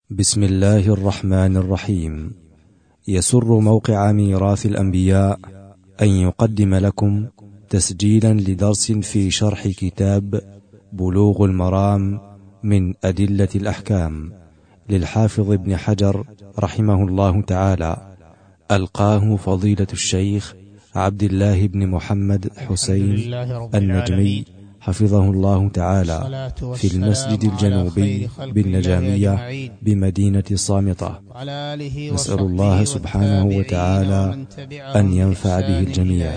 بسم الله الرحمن الرحيم. يسر موقع ميراث الأنبياء أن يقدم لكم تسجيلا لدرس في شرح كتاب بلوغ المرام من أدلة الأحكام للحافظ ابن حجر رحمه الله تعالى، ألقاه فضيلة الشيخ عبد الله بن محمد حسين النجمي حفظه الله تعالى في المسجد الجنوبي بالنجامية بمدينة صامتة. نسأل الله سبحانه وتعالى أن ينفع به الجميع.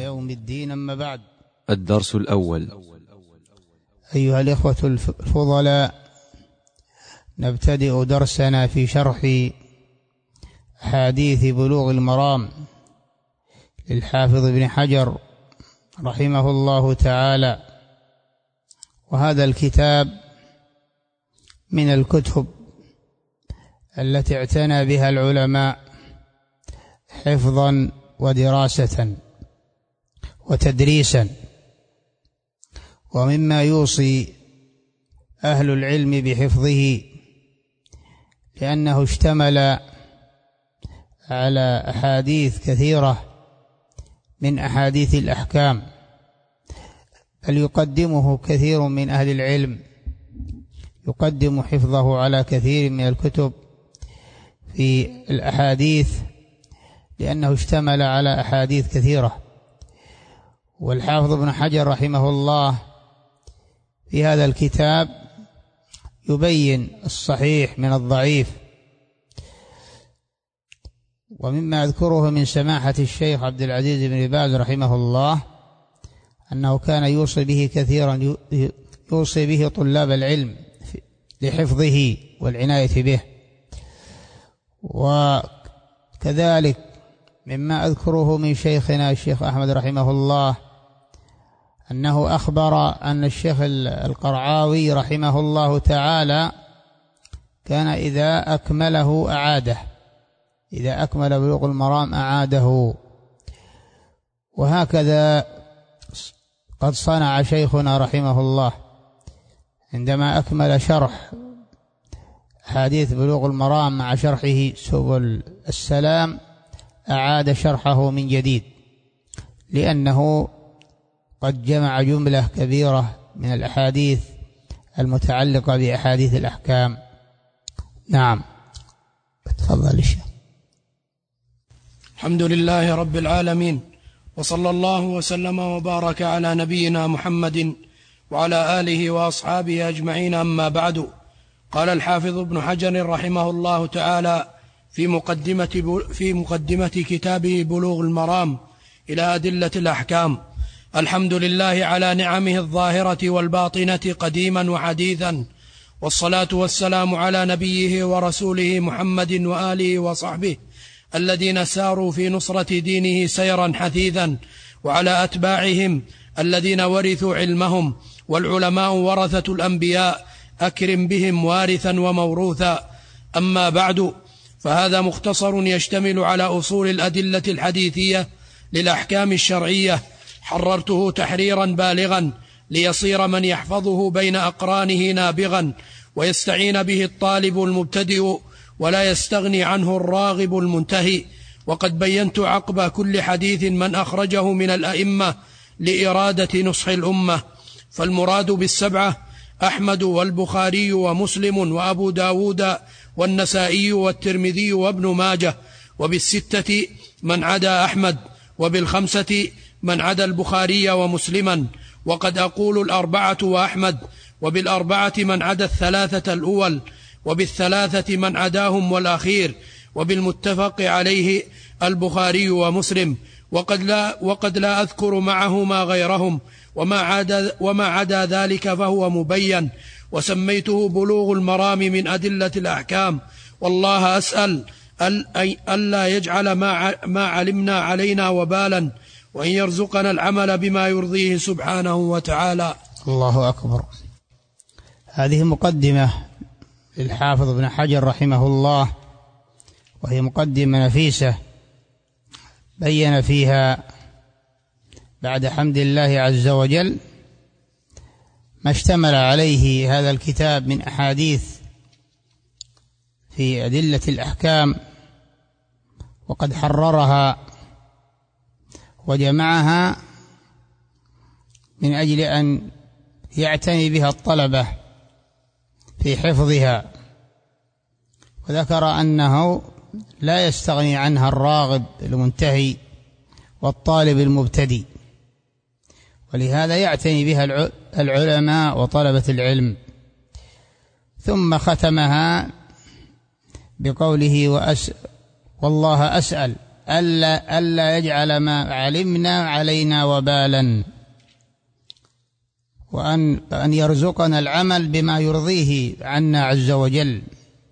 الدرس الأول. أيها الإخوة الفضلاء، نبتدئ درسنا في شرح أحاديث بلوغ المرام للحافظ ابن حجر رحمه الله تعالى. وهذا الكتاب من الكتب التي اعتنى بها العلماء حفظا ودراسة وتدريسا، ومما يوصي أهل العلم بحفظه لأنه اشتمل على أحاديث كثيرة من أحاديث الأحكام، بل يقدمه كثير من أهل العلم، يقدم حفظه على كثير من الكتب في الأحاديث لأنه اشتمل على أحاديث كثيرة. والحافظ ابن حجر رحمه الله في هذا الكتاب يبين الصحيح من الضعيف. ومما أذكره من سماحة الشيخ عبد العزيز بن باز رحمه الله أنه كان يوصي به كثيرا، يوصي به طلاب العلم لحفظه والعناية به. وكذلك مما أذكره من شيخنا الشيخ أحمد رحمه الله أنه أخبر أن الشيخ القرعاوي رحمه الله تعالى كان إذا أكمله أعاده، إذا أكمل بلوغ المرام أعاده. وهكذا قد صنع شيخنا رحمه الله عندما أكمل شرح حديث بلوغ المرام مع شرحه سبل السلام، أعاد شرحه من جديد، لأنه قد جمع جملة كبيرة من الأحاديث المتعلقة بأحاديث الأحكام. نعم، تفضل الشيخ. الحمد لله رب العالمين، وصلى الله وسلم وبارك على نبينا محمد وعلى آله وأصحابه أجمعين، أما بعد. قال الحافظ ابن حجر رحمه الله تعالى في مقدمة كتابه بلوغ المرام إلى أدلة الأحكام: الحمد لله على نعمه الظاهرة والباطنة قديما وحديثا، والصلاة والسلام على نبيه ورسوله محمد وآله وصحبه الذين ساروا في نصرة دينه سيرا حثيثا، وعلى أتباعهم الذين ورثوا علمهم، والعلماء ورثة الأنبياء، أكرم بهم وارثا وموروثا. أما بعد، فهذا مختصر يشتمل على أصول الأدلة الحديثية للأحكام الشرعية، حررته تحريرا بالغا ليصير من يحفظه بين أقرانه نابغا، ويستعين به الطالب المبتدئ ولا يستغني عنه الراغب المنتهي. وقد بينت عقب كل حديث من أخرجه من الأئمة لإرادة نصح الأمة. فالمراد بالسبعة أحمد والبخاري ومسلم وأبو داود والنسائي والترمذي وابن ماجه، وبالستة من عدا أحمد، وبالخمسة من عدا البخاري ومسلما. وقد أقول الأربعة وأحمد، وبالأربعة من عدا الثلاثة الأول، وبالثلاثة من عداهم والأخير، وبالمتفق عليه البخاري ومسلم. وقد لا أذكر معهما غيرهم، وما عدا ذلك فهو مبين. وسميته بلوغ المرام من أدلة الأحكام، والله أسأل ألا يجعل ما علمنا علينا وبالا، وأن يرزقنا العمل بما يرضيه سبحانه وتعالى. الله أكبر. هذه مقدمة للحافظ ابن حجر رحمه الله، وهي مقدمة نفيسة بين فيها بعد حمد الله عز وجل ما اشتمل عليه هذا الكتاب من أحاديث في أدلة الأحكام، وقد حررها وجمعها من أجل أن يعتني بها الطلبة في حفظها، وذكر أنه لا يستغني عنها الراغب المنتهي والطالب المبتدئ، ولهذا يعتني بها العلماء وطلبة العلم. ثم ختمها بقوله والله أسأل ألا يجعل ما علمنا علينا وبالا، وأن يرزقنا العمل بما يرضيه عنا عز وجل،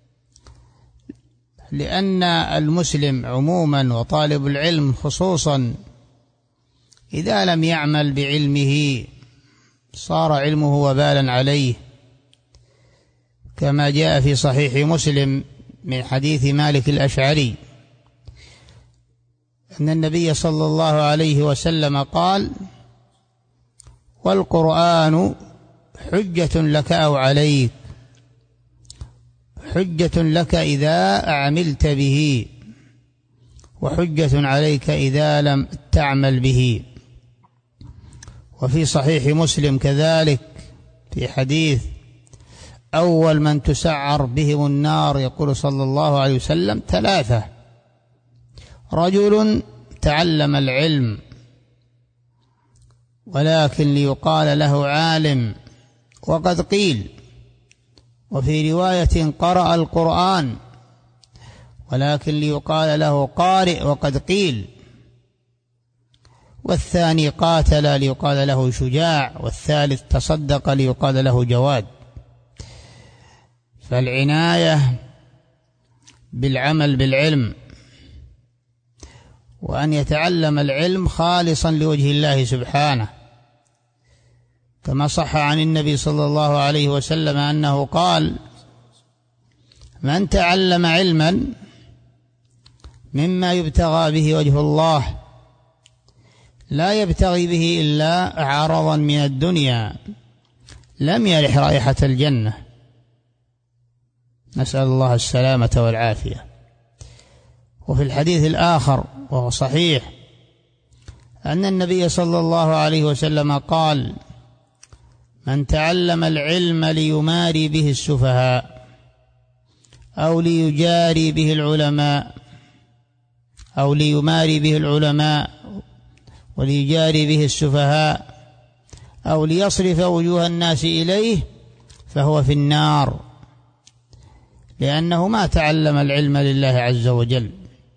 لأن المسلم عموما وطالب العلم خصوصا إذا لم يعمل بعلمه صار علمه وبالا عليه، كما جاء في صحيح مسلم من حديث مالك الأشعري أن النبي صلى الله عليه وسلم قال: والقرآن حجة لك أو عليك، حجة لك إذا عملت به، وحجة عليك إذا لم تعمل به. وفي صحيح مسلم كذلك في حديث أول من تسعر بهم النار يقول صلى الله عليه وسلم: 3: رجل تعلم العلم ولكن ليقال له عالم وقد قيل، وفي رواية قرأ القرآن ولكن ليقال له قارئ وقد قيل، والثاني قاتل ليقال له شجاع، والثالث تصدق ليقال له جواد. فالعناية بالعمل بالعلم، وأن يتعلم العلم خالصا لوجه الله سبحانه، كما صح عن النبي صلى الله عليه وسلم أنه قال: من تعلم علما مما يبتغى به وجه الله لا يبتغي به إلا عرضا من الدنيا لم يرح رائحة الجنة. نسأل الله السلامة والعافية. وفي الحديث الآخر وهو صحيح أن النبي صلى الله عليه وسلم قال: من تعلم العلم ليماري به السفهاء أو ليجاري به العلماء أو ليماري به العلماء وليجاري به السفهاء أو ليصرف وجوه الناس إليه فهو في النار، لأنه ما تعلم العلم لله عز وجل.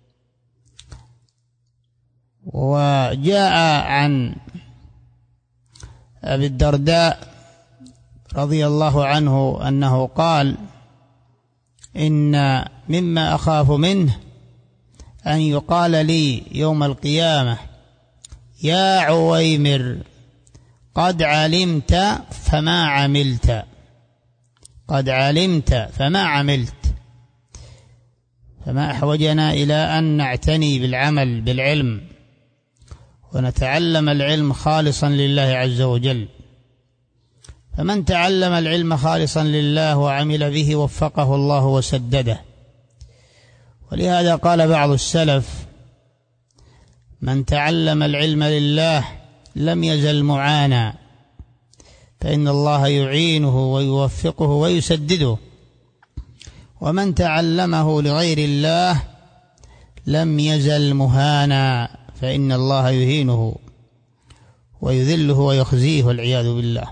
وجاء عن أبي الدرداء رضي الله عنه أنه قال: إن مما أخاف منه أن يقال لي يوم القيامة: يا عويمر قد علمت فما عملت، قد علمت فما عملت. فما أحوجنا إلى أن نعتني بالعمل بالعلم ونتعلم العلم خالصا لله عز وجل. فمن تعلم العلم خالصا لله وعمل به وفقه الله وسدده. ولهذا قال بعض السلف: من تعلم العلم لله لم يزل معانا، فإن الله يعينه ويوفقه ويسدده. ومن تعلمه لغير الله لم يزل مهانا، فإن الله يهينه ويذله ويخزيه والعياذ بالله.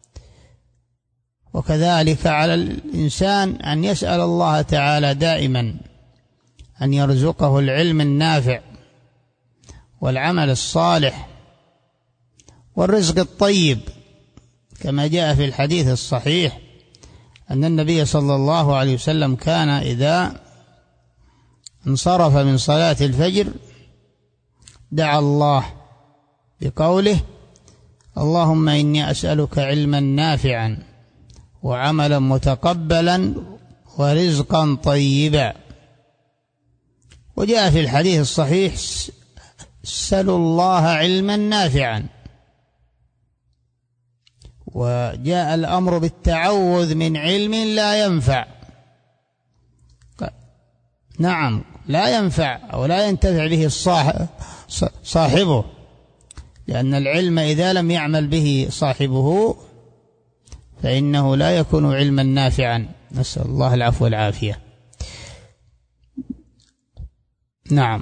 وكذلك على الإنسان أن يسأل الله تعالى دائما أن يرزقه العلم النافع والعمل الصالح والرزق الطيب، كما جاء في الحديث الصحيح أن النبي صلى الله عليه وسلم كان إذا انصرف من صلاة الفجر دعا الله بقوله: اللهم إني أسألك علما نافعا وعملا متقبلا ورزقا طيبا. وجاء في الحديث الصحيح: سلوا الله علما نافعا. وجاء الأمر بالتعوذ من علم لا ينفع، نعم لا ينفع أو لا ينتفع به صاحبه، لأن العلم إذا لم يعمل به صاحبه فإنه لا يكون علما نافعا، نسأل الله العفو والعافية. نعم.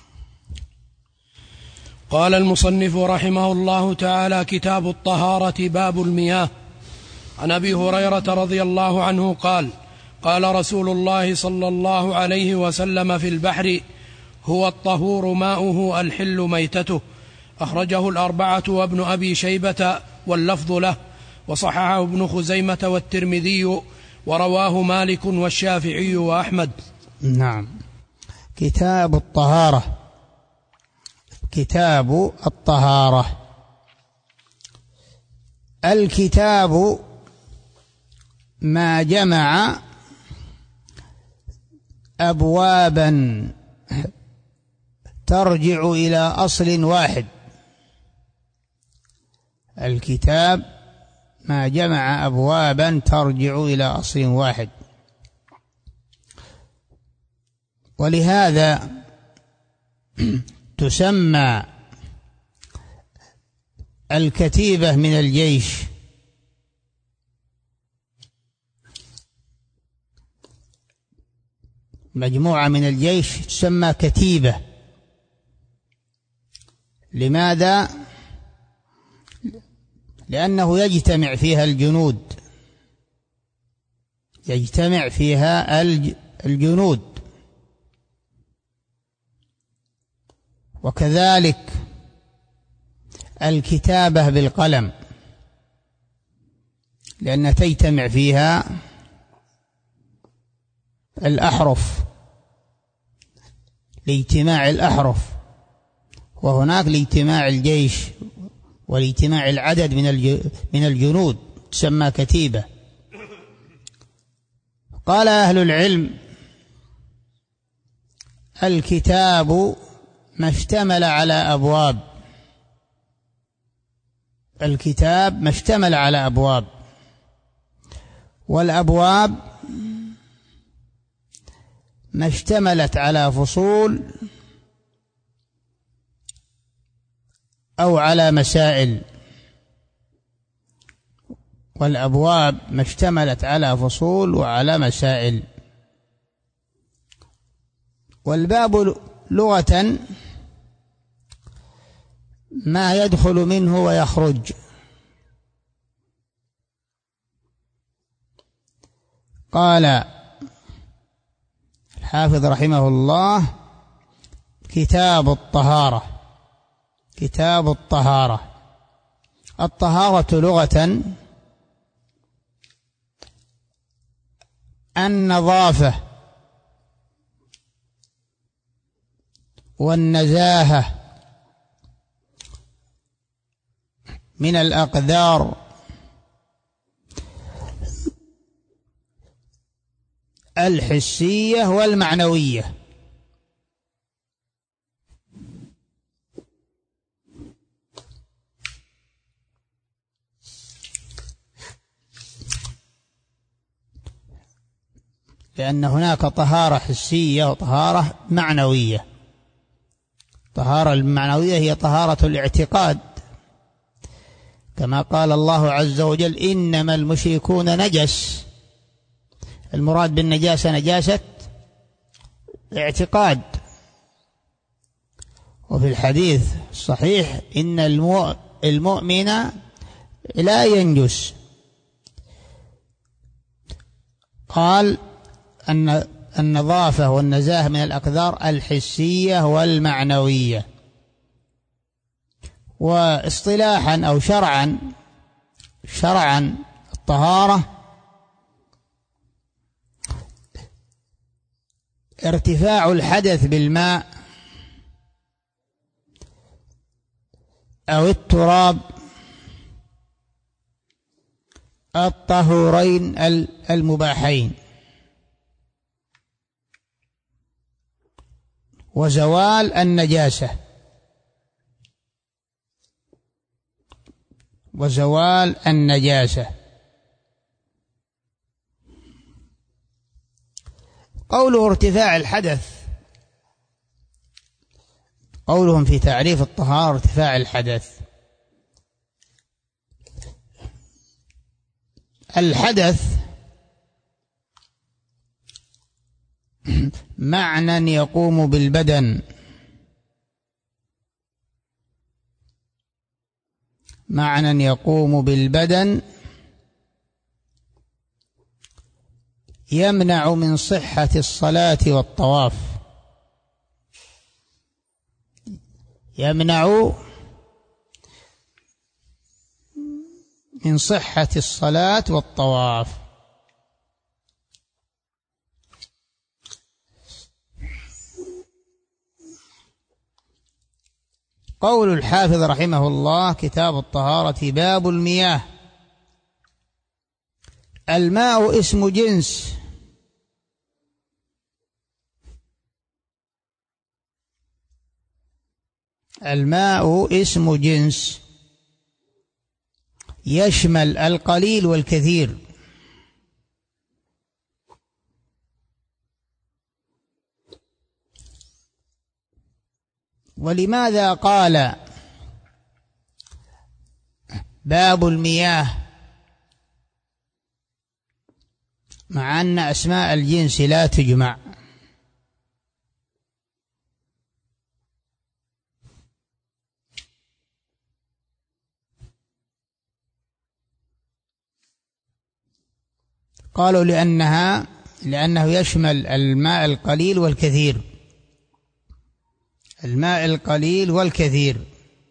قال المصنف رحمه الله تعالى: كتاب الطهارة، باب المياه. عن أبي هريرة رضي الله عنه قال: قال رسول الله صلى الله عليه وسلم في البحر: هو الطهور ماؤه الحل ميتته. أخرجه الأربعة وابن أبي شيبة واللفظ له، وصححه ابن خزيمة والترمذي، ورواه مالك والشافعي وأحمد. نعم. كتاب الطهارة. كتاب الطهارة. الكتاب ما جمع أبوابا ترجع إلى أصل واحد. الكتاب ما جمع أبوابا ترجع إلى أصل واحد، ولهذا تسمى الكتيبة من الجيش، مجموعة من الجيش تسمى كتيبة. لماذا؟ لأنه يجتمع فيها الجنود، يجتمع فيها الجنود. وكذلك الكتابة بالقلم، لأن تجتمع فيها الأحرف، لاجتماع الأحرف، وهناك لاجتماع الجيش ولاجتماع العدد من الجنود، تسمى كتيبة. قال أهل العلم: الكتاب ما اشتمل على أبواب. الكتاب ما اشتمل على أبواب، والأبواب ما اشتملت على فصول أو على مسائل. والأبواب ما اشتملت على فصول وعلى مسائل. والباب لغة ما يدخل منه ويخرج. قال الحافظ رحمه الله: كتاب الطهارة. كتاب الطهارة. الطهارة لغة النظافة والنزاهة من الأقدار الحسية والمعنوية. لأن هناك طهارة حسية وطهارة معنوية. الطهارة المعنوية هي طهارة الاعتقاد، كما قال الله عز وجل: إنما المشركون نجس. المراد بالنجاسة نجاسة اعتقاد. وفي الحديث الصحيح: إن المؤمن لا ينجس. قال أن النظافة والنزاهة من الأقدار الحسية والمعنوية. واصطلاحا أو شرعا الطهارة ارتفاع الحدث بالماء أو التراب، الطهورين المباحين، وزوال النجاسة. وزوال النجاسة. قوله ارتفاع الحدث، قولهم في تعريف الطهارة ارتفاع الحدث. الحدث معنى يقوم بالبدن، معنى يقوم بالبدن يمنع من صحة الصلاة والطواف، يمنع من صحة الصلاة والطواف. قول الحافظ رحمه الله: كتاب الطهارة، باب المياه. الماء اسم جنس، الماء اسم جنس يشمل القليل والكثير. ولماذا قال باب المياه مع أن أسماء الجنس لا تجمع؟ قالوا لأنه يشمل الماء القليل والكثير، الماء القليل والكثير.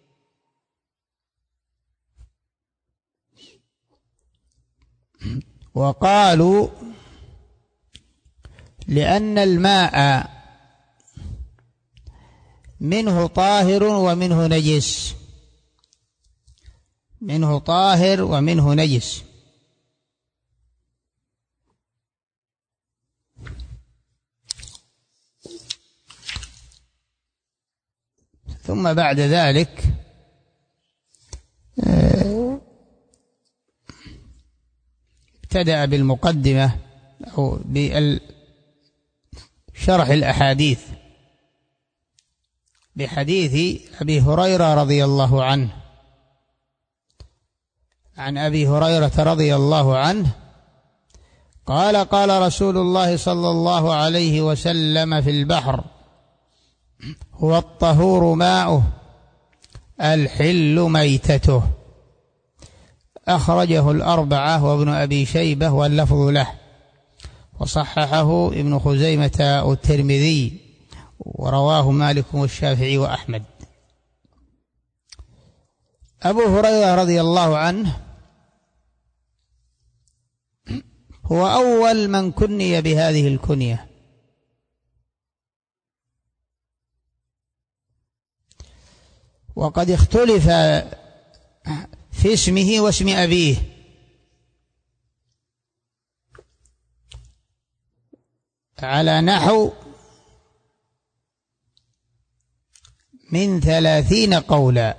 وقالوا لأن الماء منه طاهر ومنه نجس، منه طاهر ومنه نجس. ثم بعد ذلك ابتدأ بالمقدمة أو بشرح الأحاديث بحديث أبي هريرة رضي الله عنه. عن أبي هريرة رضي الله عنه قال: قال رسول الله صلى الله عليه وسلم: في البحر هو الطهور ماؤه الحل ميتته. أخرجه الأربعة وابن أبي شيبة واللفظ له، وصححه ابن خزيمة والترمذي، ورواه مالك والشافعي وأحمد. أبو هريرة رضي الله عنه هو أول من كني بهذه الكنية، وقد اختلف في اسمه واسم أبيه، على نحو من 30 قولا.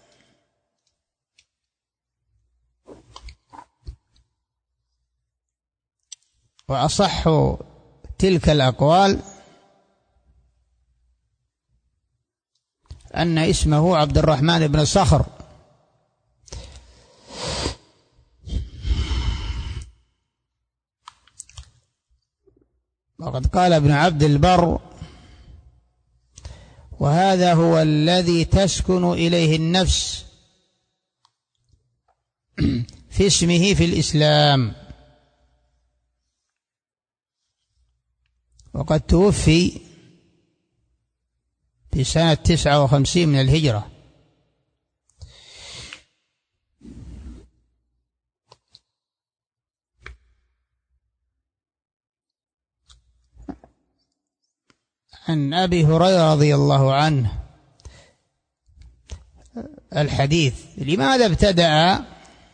وأصح تلك الأقوال أن اسمه عبد الرحمن بن صخر، وقد قال ابن عبد البر: وهذا هو الذي تسكن إليه النفس في اسمه في الإسلام. وقد توفي في سنة 59 من الهجرة. عن أبي هريرة رضي الله عنه الحديث: لماذا ابتدأ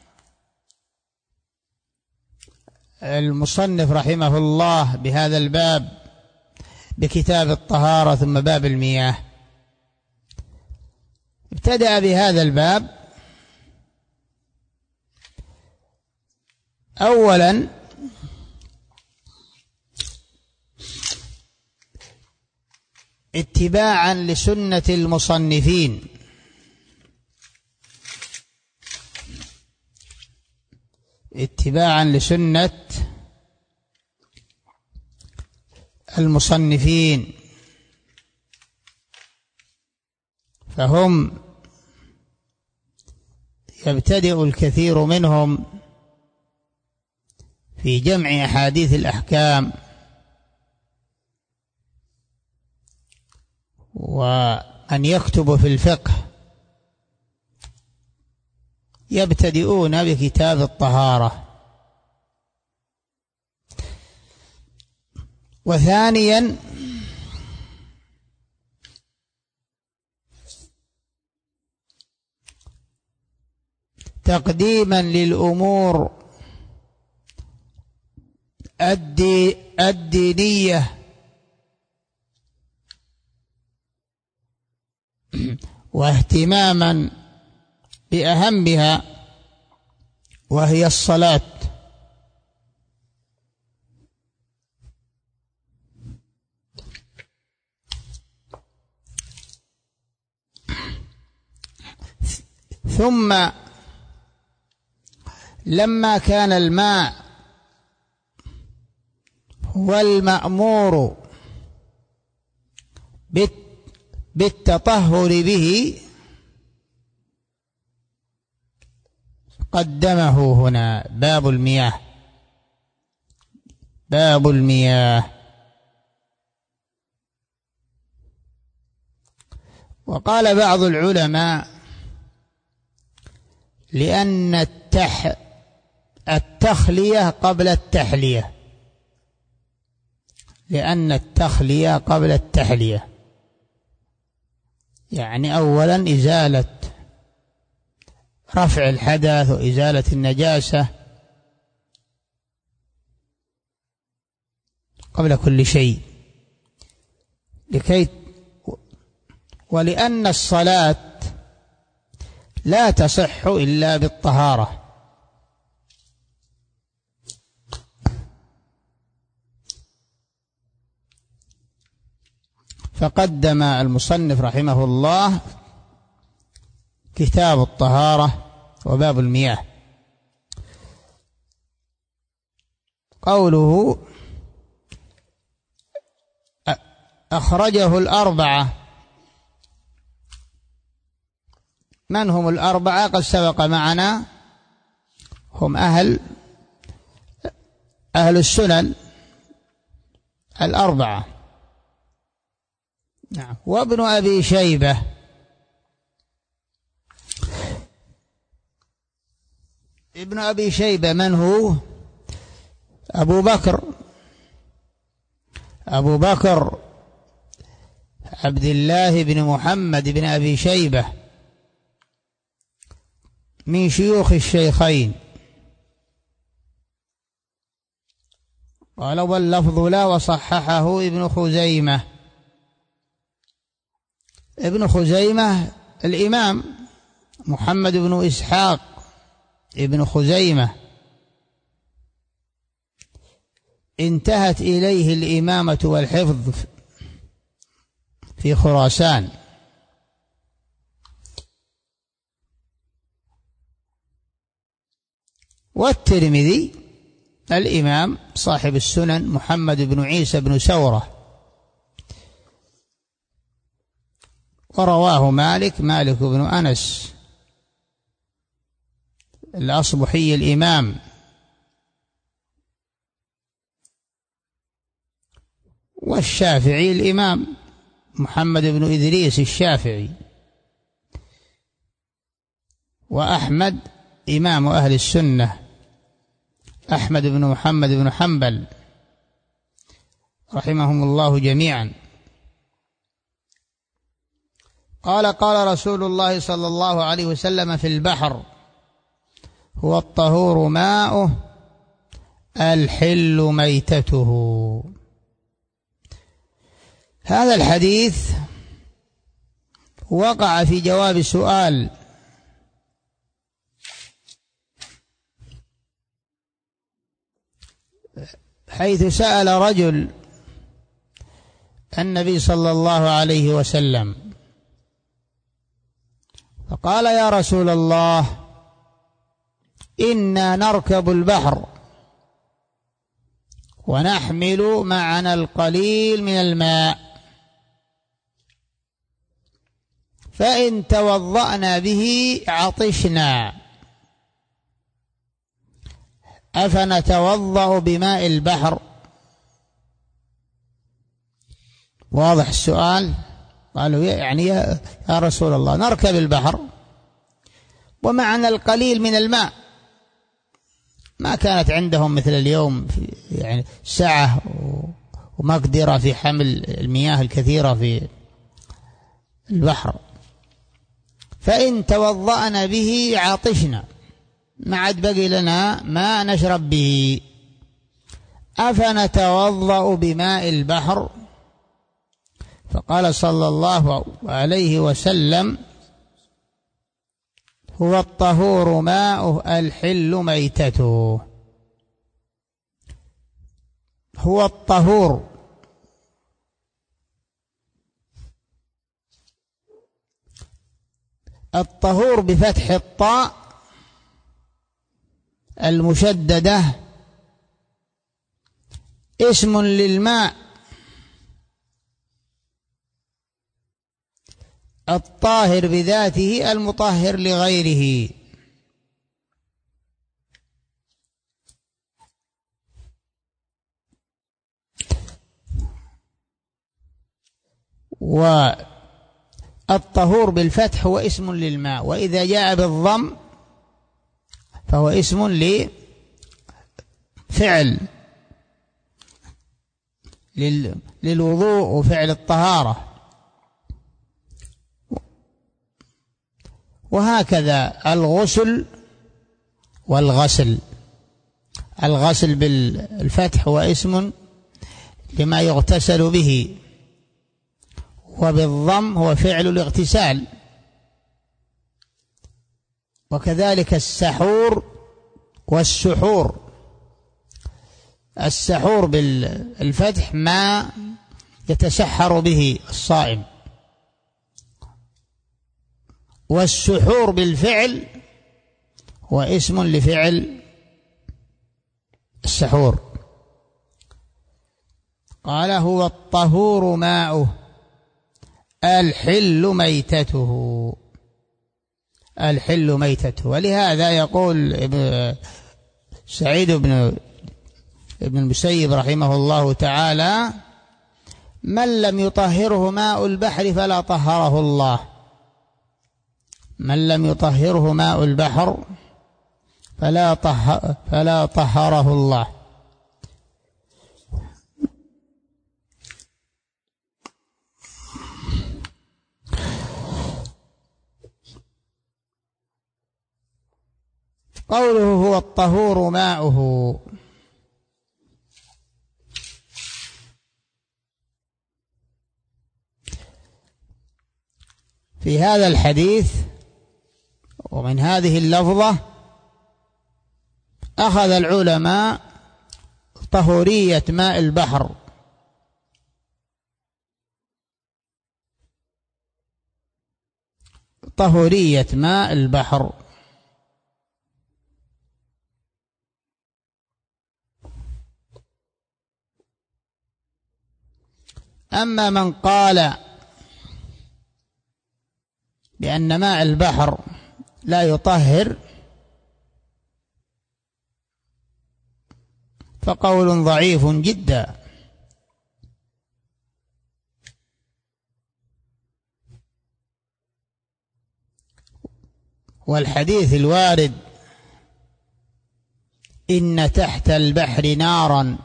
المصنف رحمه الله بهذا الباب بكتاب الطهارة ثم باب المياه؟ ابتدأ بهذا الباب أولا اتباعا لسنة المصنفين. اتباعا لسنة المصنفين، فهم يبتدئ الكثير منهم في جمع أحاديث الأحكام، وأن يكتب في الفقه يبتدئون بكتاب الطهارة. وثانيا تقديما للأمور الدينية واهتماما بأهمها وهي الصلاة. ثم لما كان الماء هو المأمور بالتطهر به قدمه هنا باب المياه. باب المياه. وقال بعض العلماء لأن التخلية قبل التحلية، لأن التخلية قبل التحلية، يعني أولا إزالة رفع الحدث وإزالة النجاسة قبل كل شيء، ولأن الصلاة لا تصح إلا بالطهارة. فقدم المصنف رحمه الله كتاب الطهارة وباب المياه. قوله أخرجه الأربعة. من هم الأربعة؟ قد سبق معنا، هم أهل السنن الأربعة. نعم. وابن أبي شيبة. ابن أبي شيبة من هو؟ أبو بكر عبد الله بن محمد بن أبي شيبة من شيوخ الشيخين. قال واللفظ لا، وصححه ابن خزيمة. ابن خزيمة الإمام محمد بن إسحاق ابن خزيمة انتهت إليه الإمامة والحفظ في خراسان. والترمذي الإمام صاحب السنن محمد بن عيسى بن سورة، ورواه مالك بن أنس الأصبحي الإمام، والشافعي الإمام محمد بن إدريس الشافعي، وأحمد إمام أهل السنة أحمد بن محمد بن حنبل رحمهم الله جميعا. قال رسول الله صلى الله عليه وسلم في البحر: هو الطهور ماؤه الحل ميتته. هذا الحديث وقع في جواب سؤال حيث سأل رجل النبي صلى الله عليه وسلم فقال: يا رسول الله، إنا نركب البحر ونحمل معنا القليل من الماء، فإن توضأنا به عطشنا، أفنتوضأ بماء البحر؟ واضح السؤال؟ قالوا: يعني يا رسول الله، نركب البحر ومعنا القليل من الماء، ما كانت عندهم مثل اليوم يعني سعة ومقدرة في حمل المياه الكثيرة في البحر، فإن توضأنا به عطشنا، ما عاد بقي لنا ما نشرب به، أفنتوضأ بماء البحر؟ فقال صلى الله عليه وسلم: هو الطهور ماؤه الحل ميتته. هو الطهور الطهور بفتح الطاء المشددة اسم للماء الطاهر بذاته المطهر لغيره، والطهور بالفتح هو اسم للماء، وإذا جاء بالضم فهو اسم لفعل للوضوء وفعل الطهارة. وهكذا الغسل والغسل، الغسل بالفتح هو اسم لما يغتسل به، وبالضم هو فعل الاغتسال. وكذلك السحور والسحور، السحور بالفتح ما يتسحر به الصائم، والسحور بالفعل هو اسم لفعل السحور. قال: هو الطهور ماؤه الحل ميتته، الحل ميتته. ولهذا يقول سعيد بن المسيب رحمه الله تعالى: من لم يطهره ماء البحر فلا طهره الله، من لم يطهره ماء البحر فلا طهره الله. قوله هو الطهور ماؤه، في هذا الحديث ومن هذه اللفظة أخذ العلماء طهورية ماء البحر، طهورية ماء البحر. أما من قال بأن ماء البحر لا يطهر فقول ضعيف جدا، والحديث الوارد إن تحت البحر نارا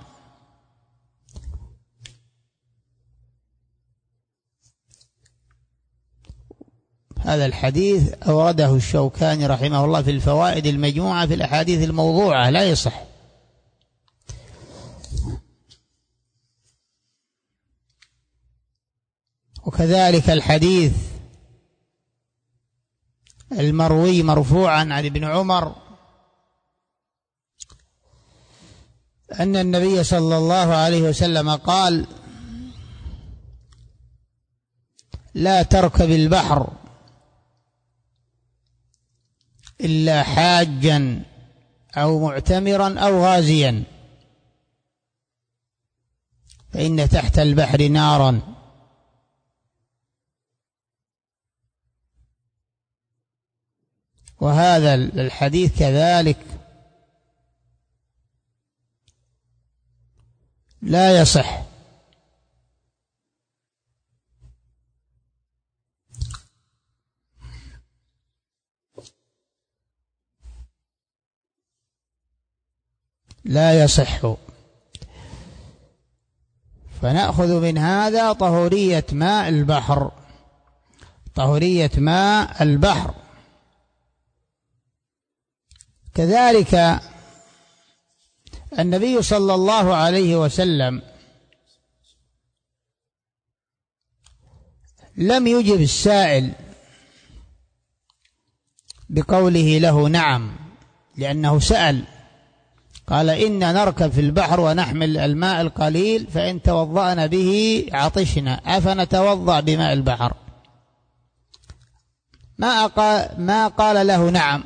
هذا الحديث أورده الشوكاني رحمه الله في الفوائد المجموعة في الأحاديث الموضوعة، لا يصح. وكذلك الحديث المروي مرفوعا عن ابن عمر أن النبي صلى الله عليه وسلم قال: لا تركب البحر إلا حاجا أو معتمرا أو غازيا، فإن تحت البحر نارا. وهذا الحديث كذلك لا يصح. لا يصح. فنأخذ من هذا طهورية ماء البحر، طهورية ماء البحر. كذلك النبي صلى الله عليه وسلم لم يجب السائل بقوله له نعم، لأنه سأل قال إن نركب في البحر ونحمل الماء القليل فإن توضأنا به عطشنا أفنتوضأ بماء البحر. ما قال له نعم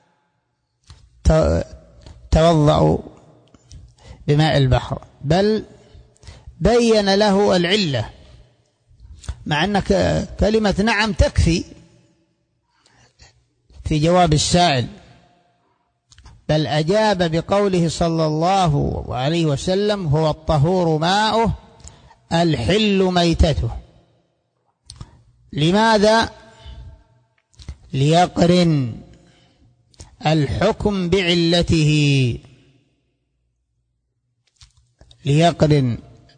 توضأوا بماء البحر، بل بين له العلة، مع أن كلمة نعم تكفي في جواب السائل، بل أجاب بقوله صلى الله عليه وسلم هو الطهور ماؤه الحل ميتته. لماذا؟ ليقرن الحكم بعلته، ليقرن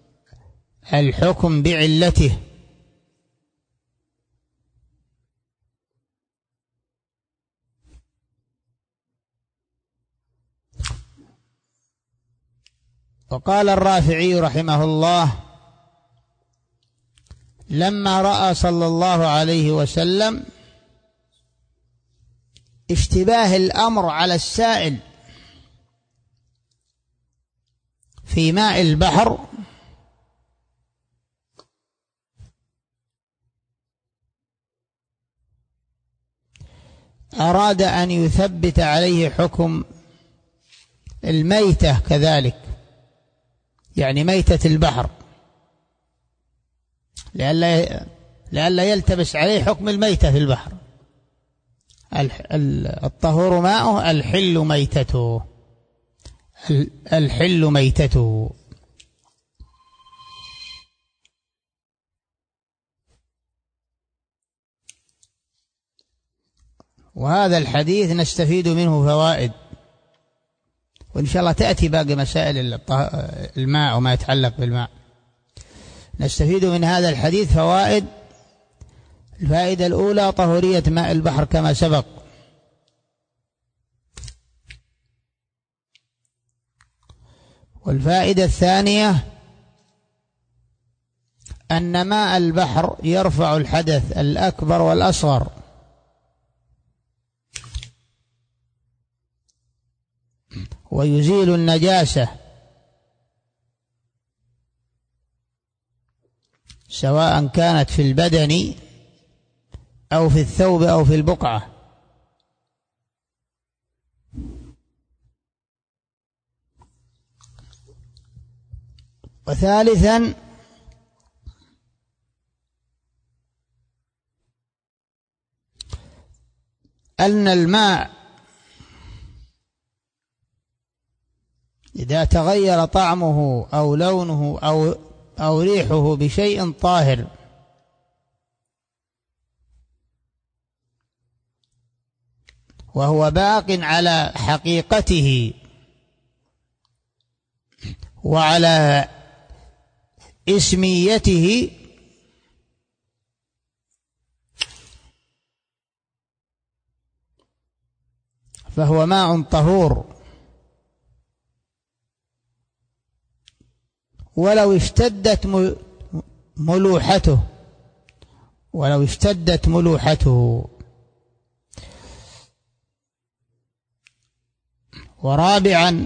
الحكم بعلته. وقال الرافعي رحمه الله لما رأى صلى الله عليه وسلم اشتباه الأمر على السائل في ماء البحر أراد أن يثبت عليه حكم الميتة كذلك، يعني ميتة البحر، لئلا يلتبس عليه حكم الميتة في البحر. الطهور ماؤه الحل ميتته، الحل ميتته. وهذا الحديث نستفيد منه فوائد، وإن شاء الله تأتي باقي مسائل الماء وما يتعلق بالماء. نستفيد من هذا الحديث فوائد. الفائدة الأولى طهورية ماء البحر كما سبق. والفائدة الثانية أن ماء البحر يرفع الحدث الأكبر والأصغر، ويزيل النجاسة سواء كانت في البدن أو في الثوب أو في البقعة. وثالثا أن الماء إذا تغير طعمه أو لونه أو ريحه بشيء طاهر وهو باق على حقيقته وعلى اسميته فهو ماء طهور، ولو اشتدت ملوحته. ورابعا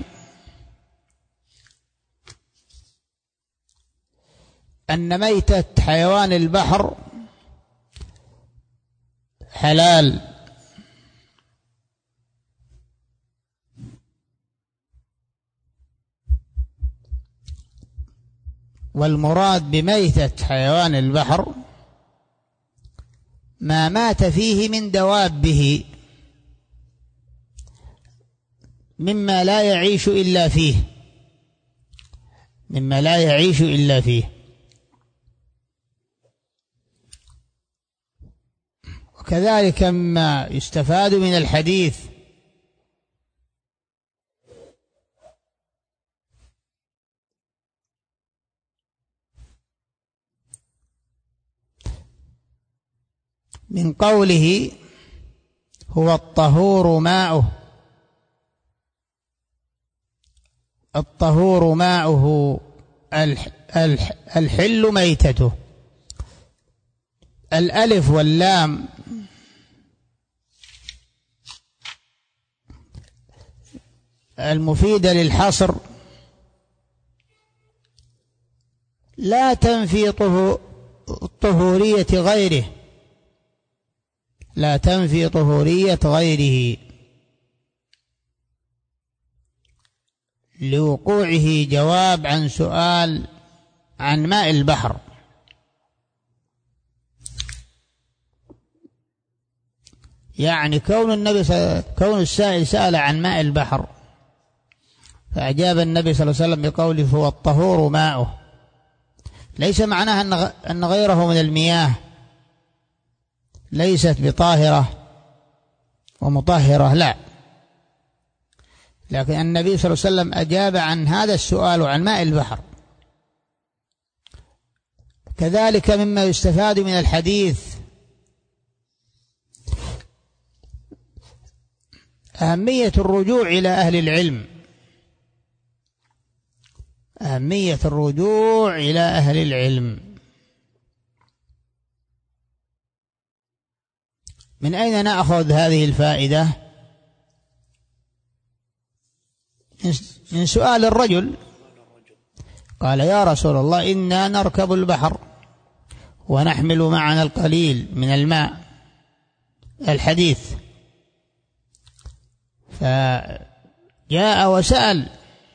أن ميتة حيوان البحر حلال. والمراد بميتة حيوان البحر ما مات فيه من دوابه مما لا يعيش إلا فيه، مما لا يعيش إلا فيه. وكذلك مما يستفاد من الحديث من قوله هو الطهور ماؤه، الطهور ماؤه الحل ميتته. الألف واللام المفيدة للحصر لا تنفي طهورية غيره، لا تنفي طهورية غيره، لوقوعه جواب عن سؤال عن ماء البحر. يعني كون السائل سأل عن ماء البحر فأجاب النبي صلى الله عليه وسلم بقوله هو الطهور ماؤه، ليس معناها أن غيره من المياه ليست بطاهرة ومطهرة، لا، لكن النبي صلى الله عليه وسلم أجاب عن هذا السؤال عن ماء البحر. كذلك مما يستفاد من الحديث أهمية الرجوع إلى أهل العلم، أهمية الرجوع إلى أهل العلم. من أين نأخذ هذه الفائدة؟ من سؤال الرجل، قال يا رسول الله إنا نركب البحر ونحمل معنا القليل من الماء، الحديث، فجاء وسأل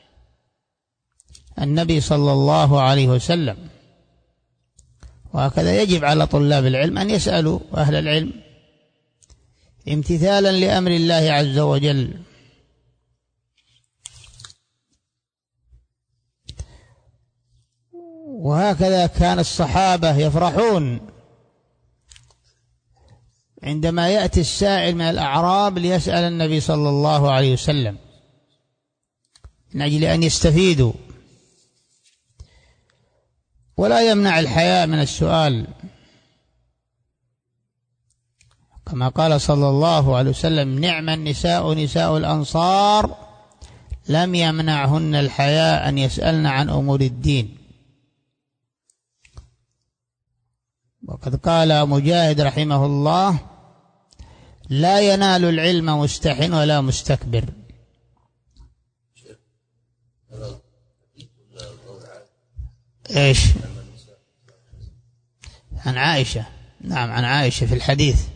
النبي صلى الله عليه وسلم. وهكذا يجب على طلاب العلم أن يسألوا أهل العلم امتثالا لأمر الله عز وجل. وهكذا كان الصحابة يفرحون عندما يأتي السائل من الأعراب ليسأل النبي صلى الله عليه وسلم من أجل أن يستفيدوا، ولا يمنع الحياء من السؤال، كما قال صلى الله عليه وسلم نعم النساء نساء الأنصار لم يمنعهن الحياء أن يسألن عن أمور الدين. وقد قال مجاهد رحمه الله لا ينال العلم مستح ولا مستكبر. إيش؟ عن عائشة، نعم عن عائشة في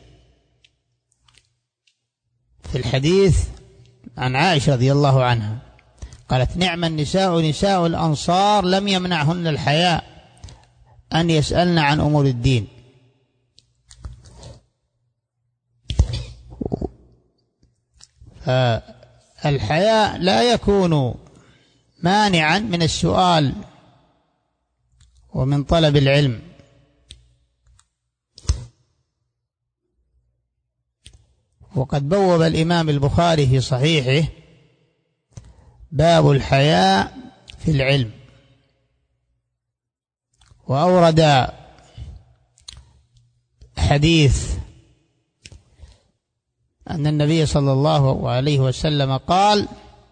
الحديث عن عائشة رضي الله عنها قالت نعم النساء نساء الأنصار لم يمنعهن الحياء أن يسألن عن أمور الدين. فالحياء لا يكون مانعا من السؤال ومن طلب العلم. وقد بوب الإمام البخاري في صحيحه باب الحياء في العلم، وأورد حديث أن النبي صلى الله عليه وسلم قال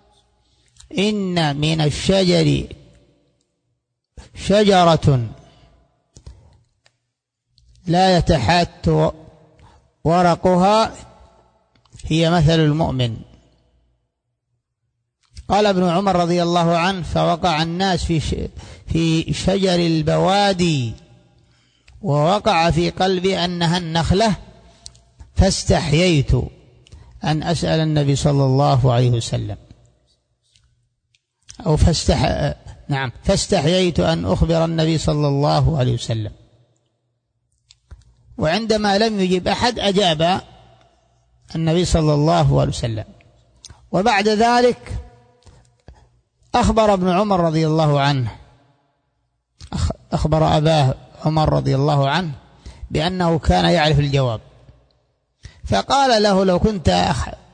إن من الشجر شجرة لا يتحات ورقها هي مثل المؤمن. قال ابن عمر رضي الله عنه فوقع الناس في شجر البوادي ووقع في قلبي أنها النخلة فاستحييت أن أسأل النبي صلى الله عليه وسلم، أو فاستحييت أن أخبر النبي صلى الله عليه وسلم. وعندما لم يجب أحد أجاب النبي صلى الله عليه وسلم. وبعد ذلك أخبر ابن عمر رضي الله عنه، أخبر أباه عمر رضي الله عنه بأنه كان يعرف الجواب، فقال له: لو كنت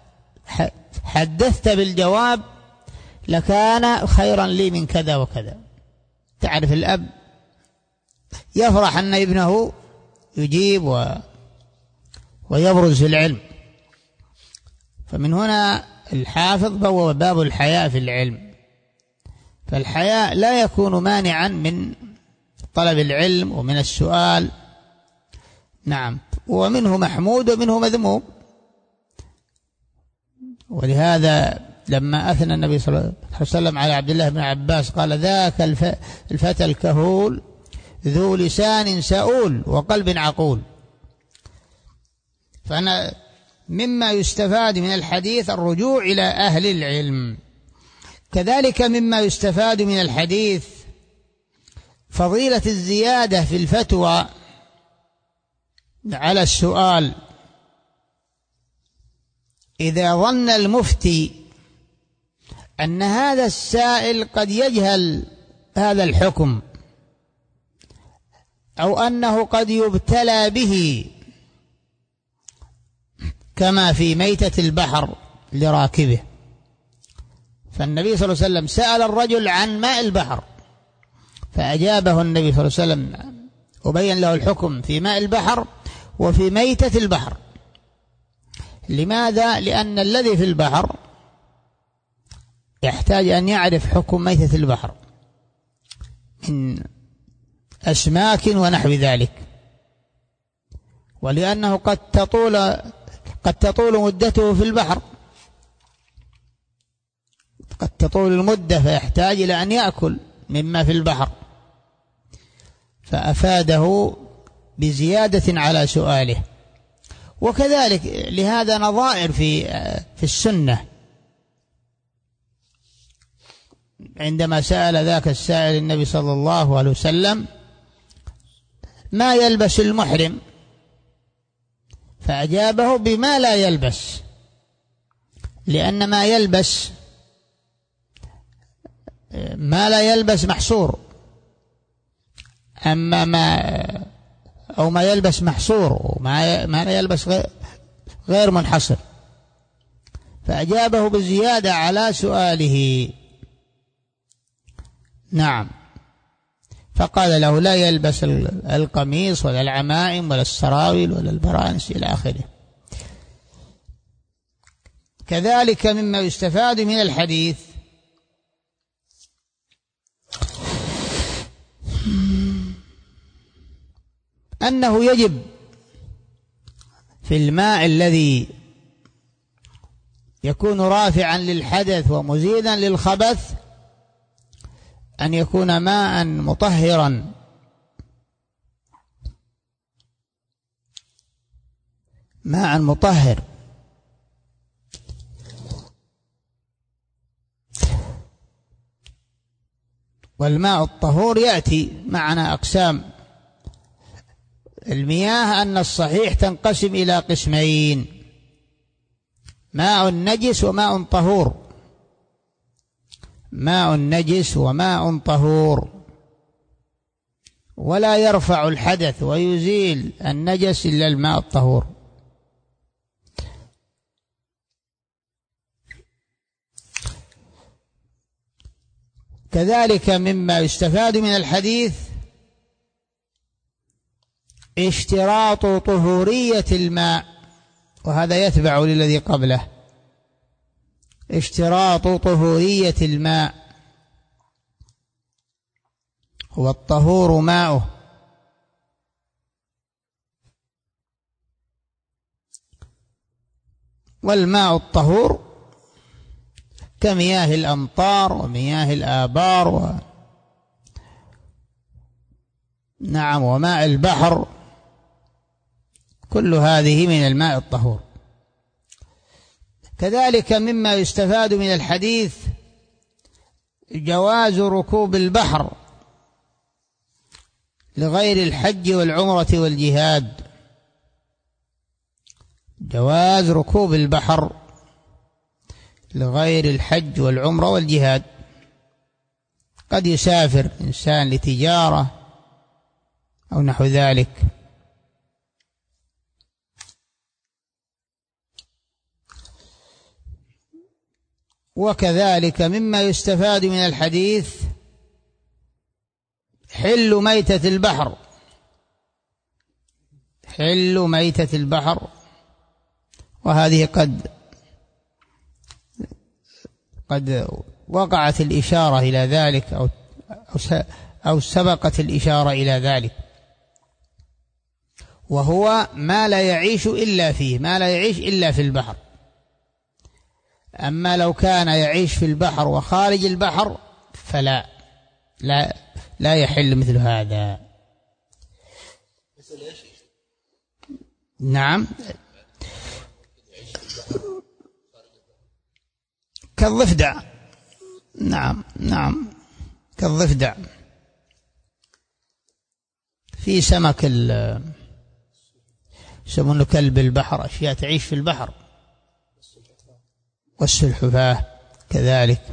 حدثت بالجواب لكان خيرا لي من كذا وكذا. تعرف الأب يفرح أن ابنه يجيب ويبرز في العلم. فمن هنا الحافظ بوب باب الحياء في العلم، فالحياء لا يكون مانعا من طلب العلم ومن السؤال. نعم، ومنه محمود ومنه مذموم. ولهذا لما أثنى النبي صلى الله عليه وسلم على عبد الله بن عباس قال: ذاك الفتى الكهول ذو لسان سؤول وقلب عقول. فأنا مما يستفاد من الحديث الرجوع إلى أهل العلم. كذلك مما يستفاد من الحديث فضيلة الزيادة في الفتوى على السؤال. إذا ظن المفتي أن هذا السائل قد يجهل هذا الحكم، أو أنه قد يبتلى به، كما في ميتة البحر لراكبه، فالنبي صلى الله عليه وسلم سأل الرجل عن ماء البحر فأجابه النبي صلى الله عليه وسلم وبين له الحكم في ماء البحر وفي ميتة البحر. لماذا؟ لأن الذي في البحر يحتاج أن يعرف حكم ميتة البحر من أسماك ونحو ذلك، ولأنه قد تطول مدته في البحر، قد تطول المدة فيحتاج إلى أن يأكل مما في البحر، فأفاده بزيادة على سؤاله. وكذلك لهذا نظائر في السنة. عندما سأل ذاك السائل النبي صلى الله عليه وسلم ما يلبس المحرم، فأجابه بما لا يلبس، لأن ما لا يلبس محصور، أما ما يلبس محصور، وما لا يلبس غير منحصر، فأجابه بالزيادة على سؤاله. نعم، فقال له: لا يلبس القميص ولا العمائم ولا السراويل ولا البرانس إلى آخره. كذلك مما يستفاد من الحديث أنه يجب في الماء الذي يكون رافعا للحدث ومزيدا للخبث أن يكون ماء مطهرا، ماء مطهر. والماء الطهور يأتي معنا أقسام المياه، أن الصحيح تنقسم إلى قسمين: ماء نجس وماء طهور. ماء نجس وماء طهور، ولا يرفع الحدث ويزيل النجس إلا الماء الطهور. كذلك مما يستفاد من الحديث اشتراط طهورية الماء، وهذا يتبع للذي قبله. اشتراط طهورية الماء، هو الطهور ماؤه، والماء الطهور كمياه الأمطار ومياه الآبار نعم، وماء البحر كل هذه من الماء الطهور. كذلك مما يستفاد من الحديث جواز ركوب البحر لغير الحج والعمرة والجهاد. جواز ركوب البحر لغير الحج والعمرة والجهاد. قد يسافر إنسان لتجارة أو نحو ذلك. وكذلك مما يستفاد من الحديث حل ميتة البحر. حل ميتة البحر، وهذه قد وقعت الإشارة إلى ذلك أو سبقت الإشارة إلى ذلك، وهو ما لا يعيش إلا فيه، ما لا يعيش إلا في البحر. أما لو كان يعيش في البحر وخارج البحر فلا لا يحل مثل هذا. نعم، كالضفدع. نعم كالضفدع. في سمك يسمونه كلب البحر، أشياء تعيش في البحر، والسلحفاة كذلك.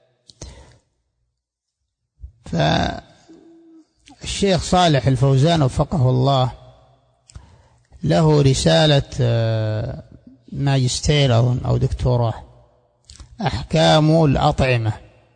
فالشيخ صالح الفوزان وفقه الله له رسالة ماجستير أو دكتوراه، أحكام الأطعمة،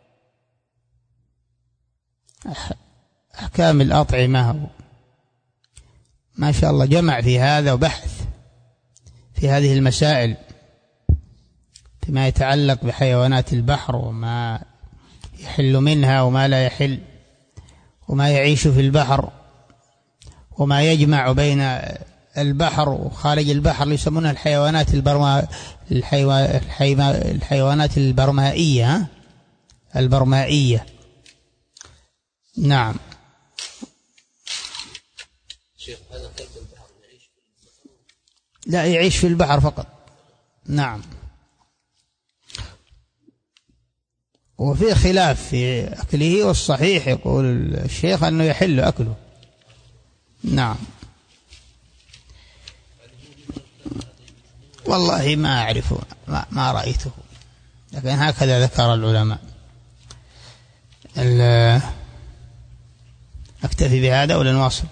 أحكام الأطعمة. ما شاء الله جمع في هذا وبحث في هذه المسائل فيما يتعلق بحيوانات البحر وما يحل منها وما لا يحل، وما يعيش في البحر، وما يجمع بين البحر وخارج البحر، يسمونها الحيوانات البرمائية. البرمائية. نعم. لا، يعيش في البحر فقط. نعم. وفي خلاف في أكله، والصحيح يقول الشيخ أنه يحل أكله. نعم. والله ما أعرفه، ما رأيته، لكن هكذا ذكر العلماء. أكتفي بهذا ولا نواصل؟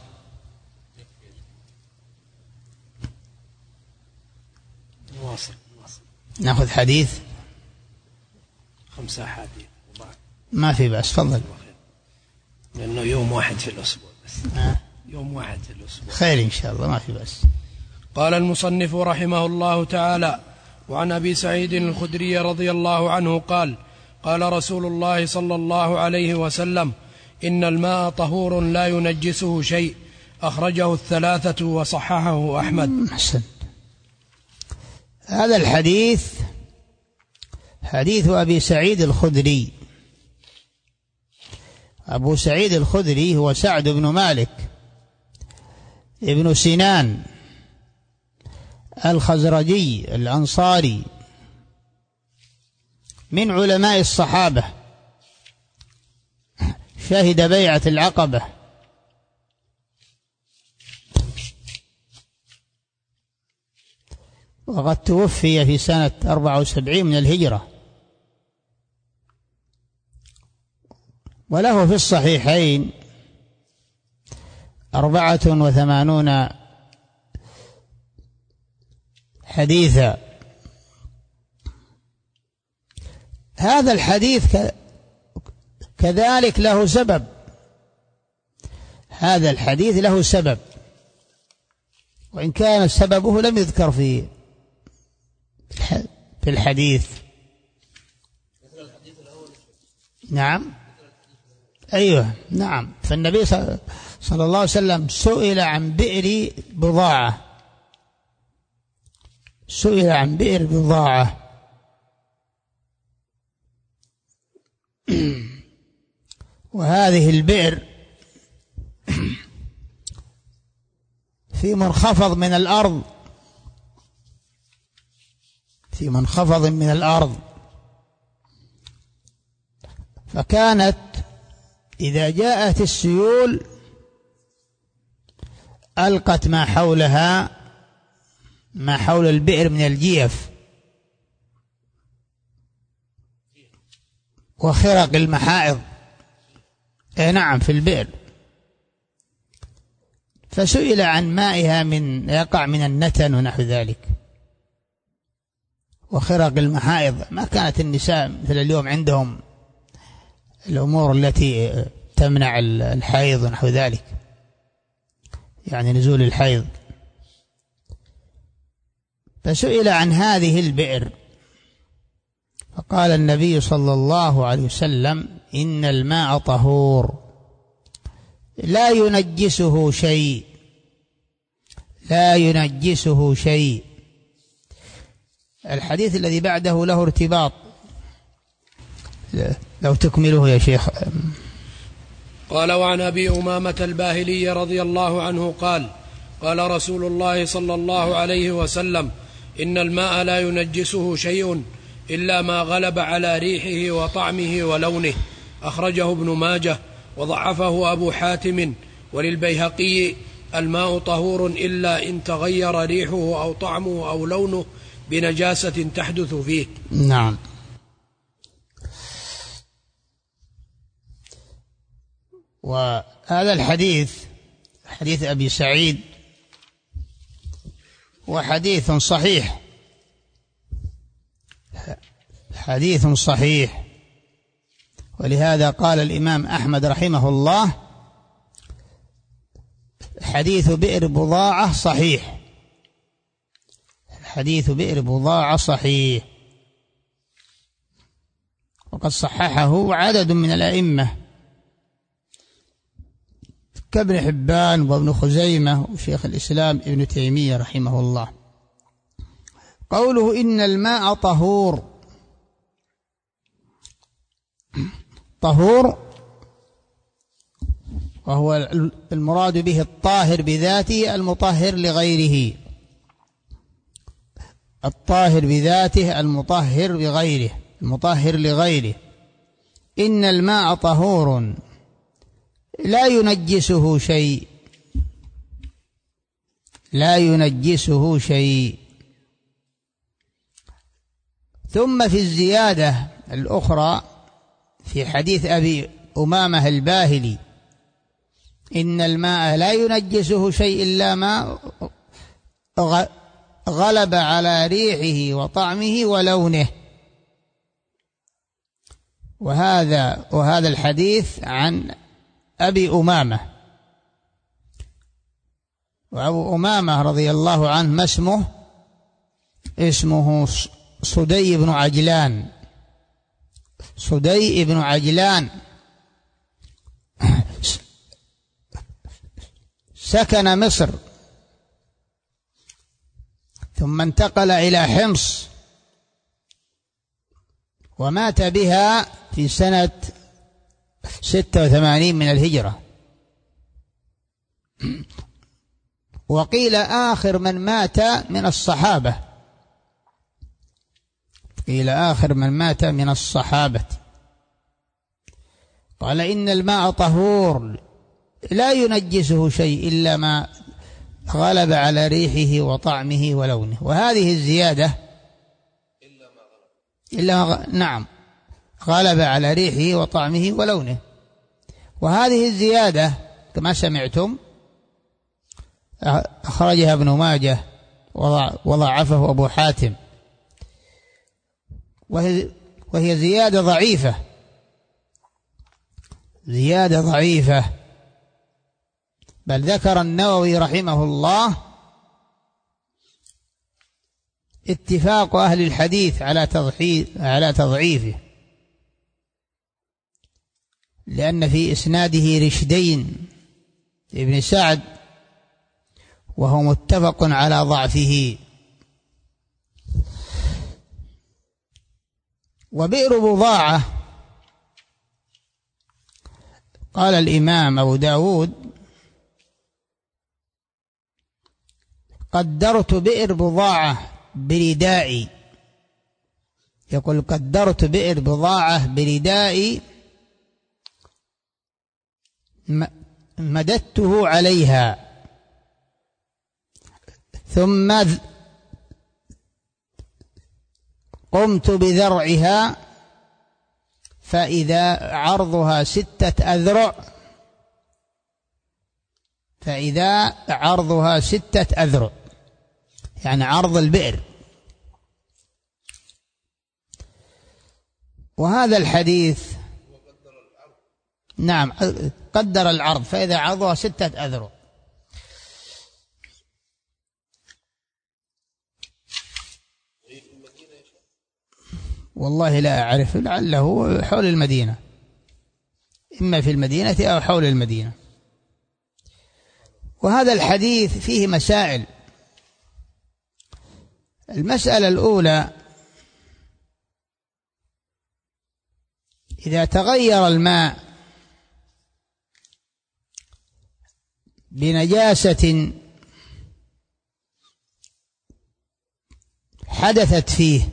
نأخذ حديث 5 أحاديث ما في بأس، تفضل. لأنه يوم واحد في الأسبوع بس. يوم واحد في الأسبوع، خير إن شاء الله، ما في بأس. قال المصنف رحمه الله تعالى: وعن أبي سعيد الخدري رضي الله عنه قال: قال رسول الله صلى الله عليه وسلم: إن الماء طهور لا ينجسه شيء. أخرجه 3 وصححه أحمد. حسن. هذا الحديث حديث أبي سعيد الخدري. أبو سعيد الخدري هو سعد بن مالك ابن سنان الخزرجي الأنصاري، من علماء الصحابة، شهد بيعة العقبة، وقد توفي في سنة 74 من الهجرة. وله في الصحيحين 84 حديثا. هذا الحديث كذلك له سبب. هذا الحديث له سبب، وإن كان سببه لم يذكر في الحديث. نعم، أيوه، نعم. فالنبي صلى الله عليه وسلم سئل عن بئر بضاعة، سئل عن بئر بضاعة، وهذه البئر في منخفض من الأرض، في منخفض من الأرض. فكانت إذا جاءت السيول ألقت ما حولها، ما حول البئر من الجيف وخرق المحائض، نعم في البئر. فسئل عن مائها من يقع من النتن ونحو ذلك وخرق المحائض. ما كانت النساء مثل اليوم عندهم الأمور التي تمنع الحيض ونحو ذلك، يعني نزول الحيض. فسئل عن هذه البئر فقال النبي صلى الله عليه وسلم: إن الماء طهور لا ينجسه شيء، لا ينجسه شيء. الحديث الذي بعده له ارتباط، لو تكمله يا شيخ. قال: وعن أبي أمامة الباهلي رضي الله عنه قال: قال رسول الله صلى الله عليه وسلم: إن الماء لا ينجسه شيء إلا ما غلب على ريحه وطعمه ولونه. أخرجه ابن ماجه وضعفه أبو حاتم. وللبيهقي: الماء طهور إلا إن تغير ريحه أو طعمه أو لونه بنجاسة تحدث فيه. نعم. وهذا الحديث حديث أبي سعيد وحديث صحيح، حديث صحيح. ولهذا قال الإمام أحمد رحمه الله: حديث بئر بضاعة صحيح، حديث بئر بضاعة صحيح. وقد صححه عدد من الأئمة كابن حبان وابن خزيمة وشيخ الإسلام ابن تيمية رحمه الله. قوله إن الماء طهور، طهور وهو المراد به الطاهر بذاته المطهر لغيره، الطاهر بذاته المطهر بغيره، المطهر لغيره. إن الماء طهور لا ينجسه شيء، لا ينجسه شيء. ثم في الزيادة الأخرى في حديث أبي أمامة الباهلي: إن الماء لا ينجسه شيء إلا ما غلب على ريحه وطعمه ولونه. وهذا الحديث عن أبي أمامة. وأبو أمامة رضي الله عنه ما اسمه؟ اسمه صدي بن عجلان، صدي بن عجلان. سكن مصر ثم انتقل إلى حمص ومات بها في سنة 86 من الهجرة. وقيل آخر من مات من الصحابة، قيل آخر من مات من الصحابة. قال: إن الماء طهور لا ينجسه شيء إلا ما غلب على ريحه وطعمه ولونه. وهذه الزيادة نعم، غلب على ريحه وطعمه ولونه. وهذه الزيادة كما سمعتم أخرجها ابن ماجه وضعفه أبو حاتم، وهي زيادة ضعيفة، زيادة ضعيفة. بل ذكر النووي رحمه الله اتفاق أهل الحديث على تضعيفه، لأن في إسناده رشدين ابن سعد وهو متفق على ضعفه. وبئر بضاعة قال الإمام أبو داود: قدرت بئر بضاعة بردائي، يقول قدرت بئر بضاعة بردائي مددته عليها ثم قمت بذرعها فإذا عرضها 6 أذرع، فإذا عرضها 6 أذرع، يعني عرض البئر. وهذا الحديث نعم قدر العرض فإذا عرضها 6 أذرع. والله لا أعرف، لعله حول المدينة، إما في المدينة أو حول المدينة. وهذا الحديث فيه مسائل. المسألة الأولى: إذا تغير الماء بنجاسة حدثت فيه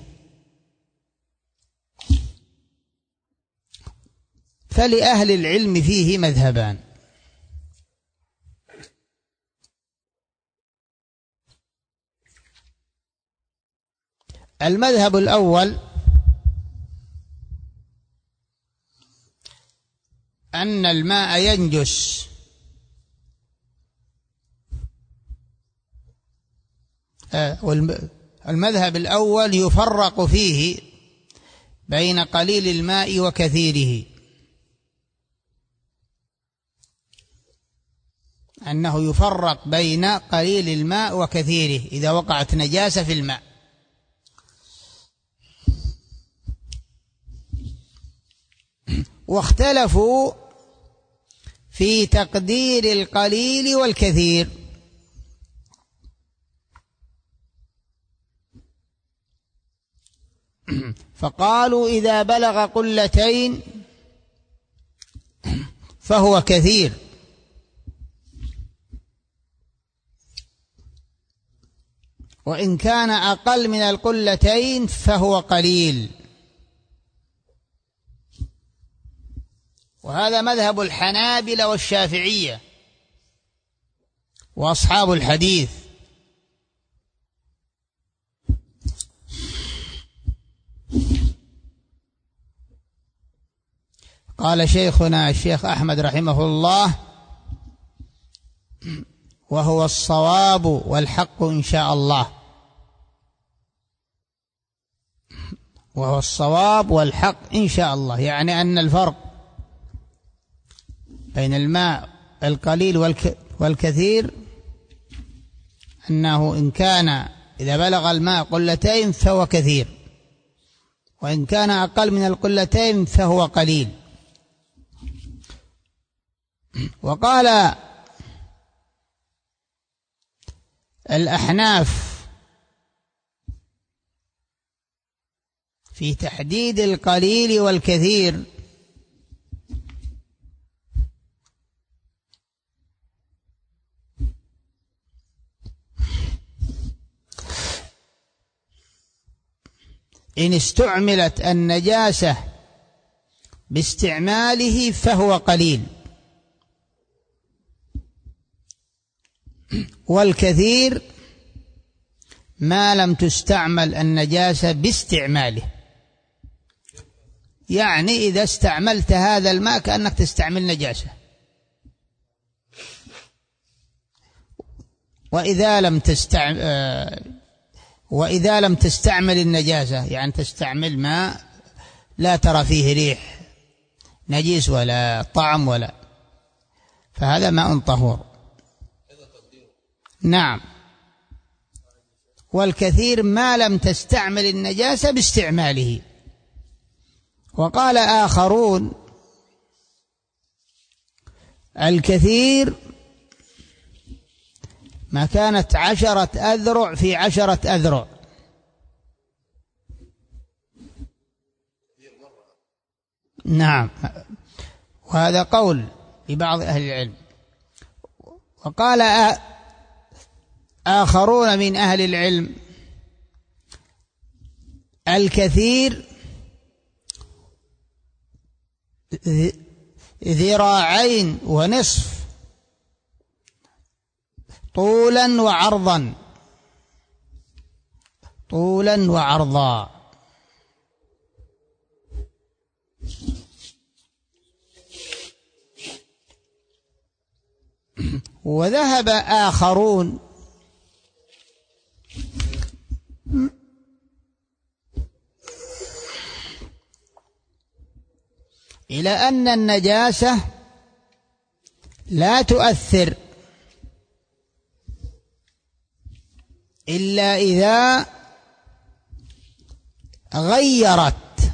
فلأهل العلم فيه مذهبان: المذهب الأول أن الماء ينجس، المذهب الأول يفرق فيه بين قليل الماء وكثيره، أنه يفرق بين قليل الماء وكثيره إذا وقعت نجاسة في الماء. واختلفوا في تقدير القليل والكثير، فقالوا إذا بلغ قلتين فهو كثير، وإن كان أقل من القلتين فهو قليل. وهذا مذهب الحنابلة والشافعية وأصحاب الحديث. قال شيخنا الشيخ أحمد رحمه الله: وهو الصواب والحق إن شاء الله. وهو الصواب والحق إن شاء الله، يعني أن الفرق بين الماء القليل والكثير أنه إن كان إذا بلغ الماء قلتين فهو كثير، وإن كان أقل من القلتين فهو قليل. وقال الأحناف في تحديد القليل والكثير: إن استعملت النجاسة باستعماله فهو قليل، والكثير ما لم تستعمل النجاسة باستعماله. يعني إذا استعملت هذا الماء كأنك تستعمل نجاسة، وإذا لم تستعمل النجاسة، يعني تستعمل ماء لا ترى فيه ريح نجس ولا طعم ولا، فهذا ماء طهور. نعم. والكثير ما لم تستعمل النجاسة باستعماله. وقال آخرون: الكثير ما كانت 10 أذرع في 10 أذرع. نعم، وهذا قول لبعض أهل العلم. وقال آخرون من أهل العلم الكثير ذراعين ونصف طولا وعرضا، طولا وعرضا. وذهب آخرون إلى أن النجاسة لا تؤثر إلا إذا غيرت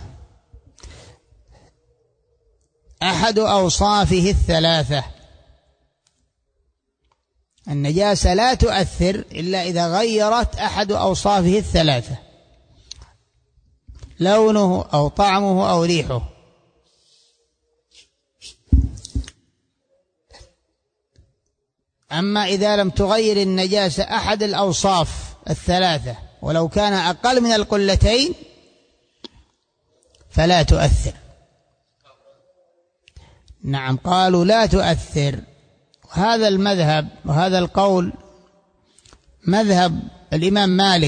أحد أوصافه الثلاثة. النجاسة لا تؤثر إلا إذا غيرت أحد أوصافه الثلاثة، لونه أو طعمه أو ريحه. أما إذا لم تغير النجاسة أحد الأوصاف الثلاثة ولو كان أقل من القلتين فلا تؤثر. نعم، قالوا لا تؤثر. هذا المذهب وهذا القول مذهب الإمام مالك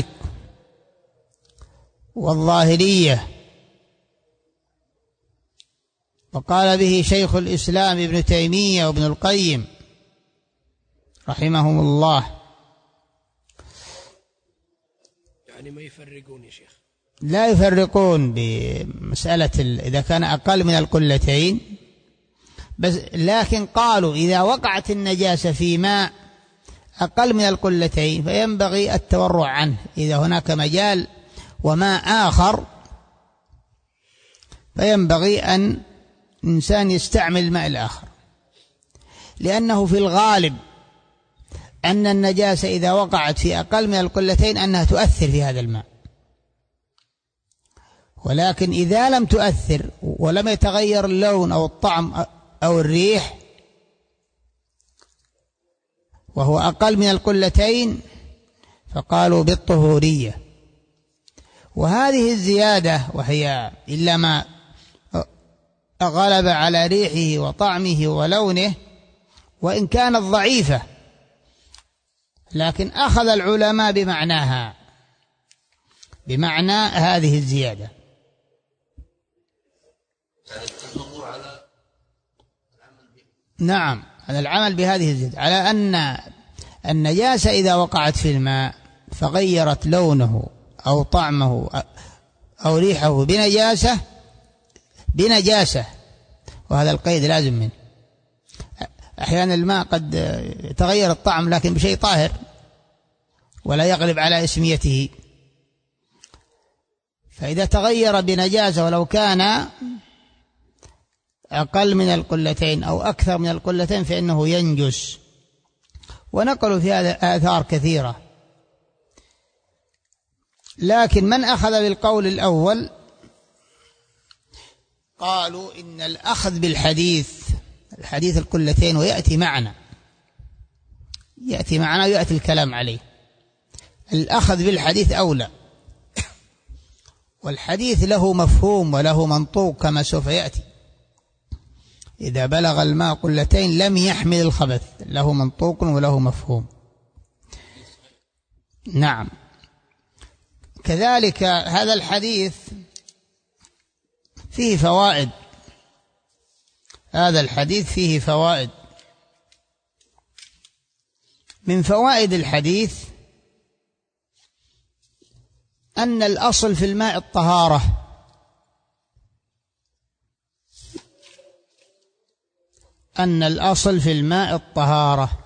والظاهرية، وقال به شيخ الإسلام ابن تيمية وابن القيم رحمهم الله. يعني ما يفرقون يا شيخ؟ لا يفرقون بمسألة إذا كان أقل من القلتين، بس لكن قالوا إذا وقعت النجاسة في ماء أقل من القلتين فينبغي التورع عنه. إذا هناك مجال وماء آخر فينبغي أن الإنسان يستعمل الماء الآخر، لأنه في الغالب أن النجاسة إذا وقعت في أقل من القلتين أنها تؤثر في هذا الماء. ولكن إذا لم تؤثر ولم يتغير اللون أو الطعم أو الريح وهو أقل من القلتين فقالوا بالطهورية. وهذه الزيادة وهي إلا ما غلب على ريحه وطعمه ولونه وإن كانت ضعيفة، لكن أخذ العلماء بمعناها، بمعنى هذه الزيادة. نعم، على العمل بهذه الزيادة، على أن النجاسة إذا وقعت في الماء فغيرت لونه أو طعمه أو ريحه بنجاسة، وهذا القيد لازم منه. أحيانا الماء قد تغير الطعم لكن بشيء طاهر ولا يغلب على اسميته، فإذا تغير بنجاسة ولو كان أقل من القلتين أو أكثر من القلتين فإنه ينجس. ونقلوا في هذا آثار كثيرة، لكن من أخذ بالقول الأول قالوا إن الأخذ بالحديث القلتين ويأتي معنا ويأتي الكلام عليه، الأخذ بالحديث أولى، والحديث له مفهوم وله منطوق كما سوف يأتي. إذا بلغ الماء قلتين لم يحمل الخبث، له منطوق وله مفهوم. نعم، كذلك هذا الحديث فيه فوائد، هذا الحديث فيه فوائد. من فوائد الحديث أن الأصل في الماء الطهارة، أن الأصل في الماء الطهارة.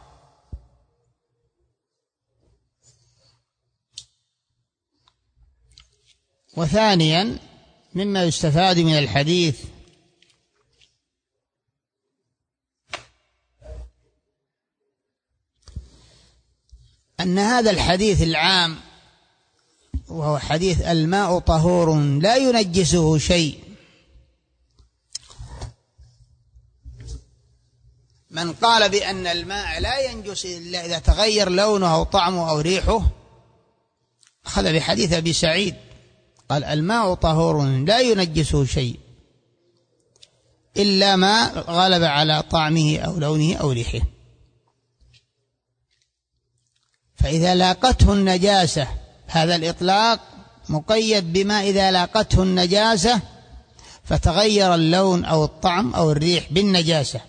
وثانيا مما يستفاد من الحديث أن هذا الحديث العام وهو حديث الماء طهور لا ينجسه شيء، من قال بأن الماء لا ينجس إلا إذا تغير لونه أو طعمه أو ريحه أخذ بحديث أبي سعيد قال الماء طهور لا ينجسه شيء إلا ما غلب على طعمه أو لونه أو ريحه. فإذا لاقته النجاسة، هذا الإطلاق مقيد بما إذا لاقته النجاسة فتغير اللون أو الطعم أو الريح بالنجاسة،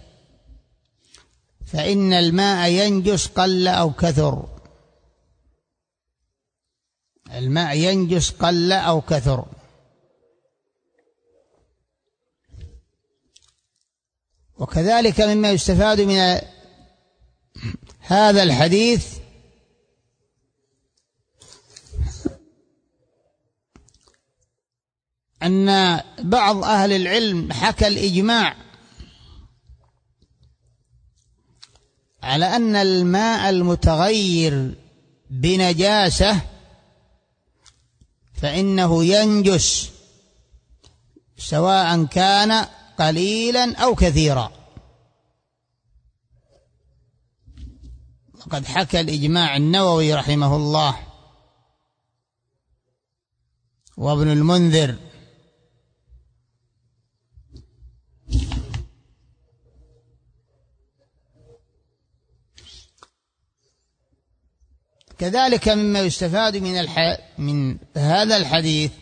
فإن الماء ينجس قل أو كثر. الماء ينجس قل أو كثر. وكذلك مما يستفاد من هذا الحديث أن بعض أهل العلم حكى الإجماع على أن الماء المتغير بنجاسة فإنه ينجس سواء كان قليلا أو كثيرا. وقد حكى الإجماع النووي رحمه الله وابن المنذر كذلك مما يستفاد من هذا الحديث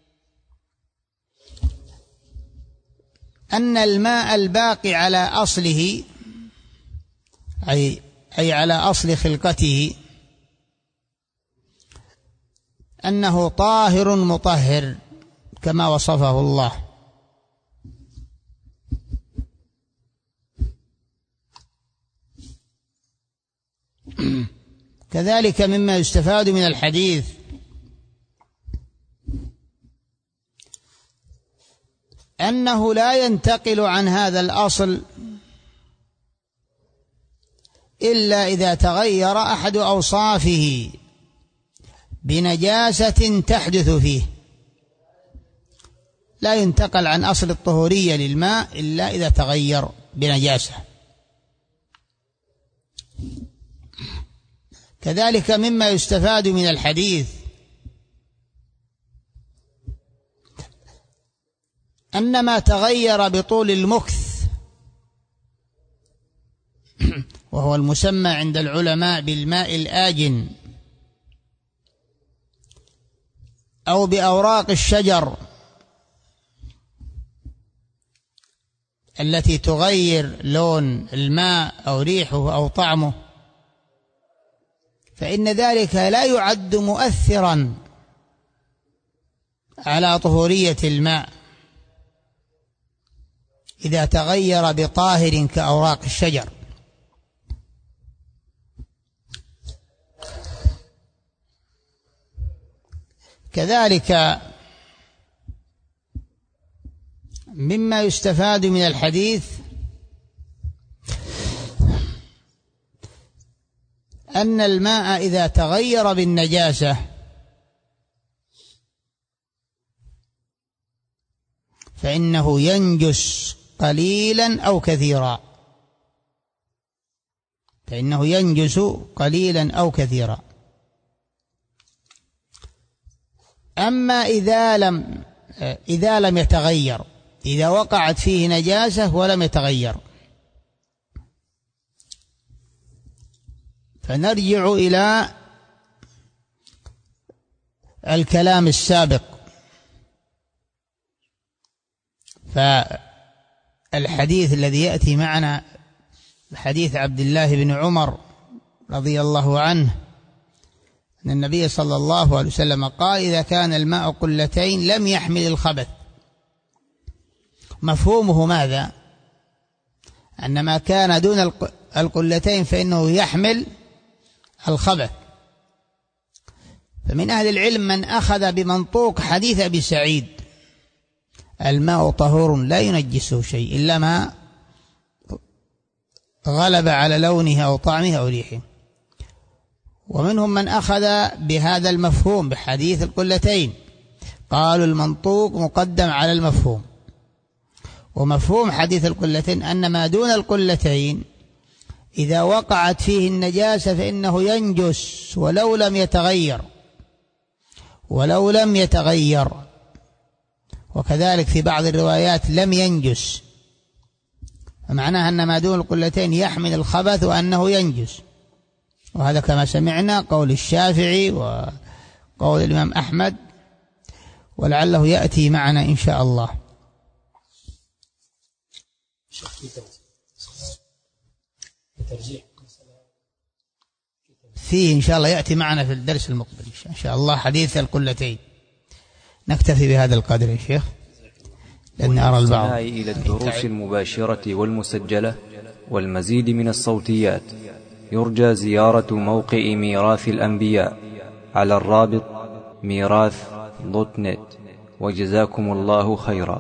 أن الماء الباقي على أصله أي على أصل خلقته أنه طاهر مطهر كما وصفه الله. كذلك مما يستفاد من الحديث أنه لا ينتقل عن هذا الأصل إلا إذا تغير أحد أوصافه بنجاسة تحدث فيه. لا ينتقل عن أصل الطهورية للماء إلا إذا تغير بنجاسة. كذلك مما يستفاد من الحديث أن ما تغير بطول المكث وهو المسمى عند العلماء بالماء الآجن أو بأوراق الشجر التي تغير لون الماء أو ريحه أو طعمه، فإن ذلك لا يعد مؤثرا على طهورية الماء إذا تغير بطاهر كأوراق الشجر. كذلك مما يستفاد من الحديث أن الماء إذا تغير بالنجاسة فإنه ينجس قليلا أو كثيرا، فإنه ينجس قليلا أو كثيرا. أما إذا لم يتغير، إذا وقعت فيه نجاسة ولم يتغير، فنرجع إلى الكلام السابق. فالحديث الذي يأتي معنا حديث عبد الله بن عمر رضي الله عنه أن النبي صلى الله عليه وسلم قال إذا كان الماء قلتين لم يحمل الخبث. مفهومه ماذا؟ أن ما كان دون القلتين فإنه يحمل الخبث. فمن أهل العلم من أخذ بمنطوق حديث أبي سعيد الماء طهور لا ينجسه شيء إلا ما غلب على لونه أو طعمه أو ريحه. ومنهم من أخذ بهذا المفهوم بحديث القلتين، قالوا المنطوق مقدم على المفهوم. ومفهوم حديث القلتين أن ما دون القلتين إذا وقعت فيه النجاسة فإنه ينجس ولو لم يتغير. وكذلك في بعض الروايات لم ينجس، معناها أن ما دون القلتين يحمل الخبث وأنه ينجس، وهذا كما سمعنا قول الشافعي وقول الإمام أحمد، ولعله يأتي معنا إن شاء الله. فيه إن شاء الله يأتي معنا في الدرس المقبل إن شاء الله حديث القلتين. نكتفي بهذا القدر يا شيخ لأن أرى البعض. إلى الدروس المباشرة والمسجلة والمزيد من الصوتيات يرجى زيارة موقع ميراث الأنبياء على الرابط ميراث.net. وجزاكم الله خيرا.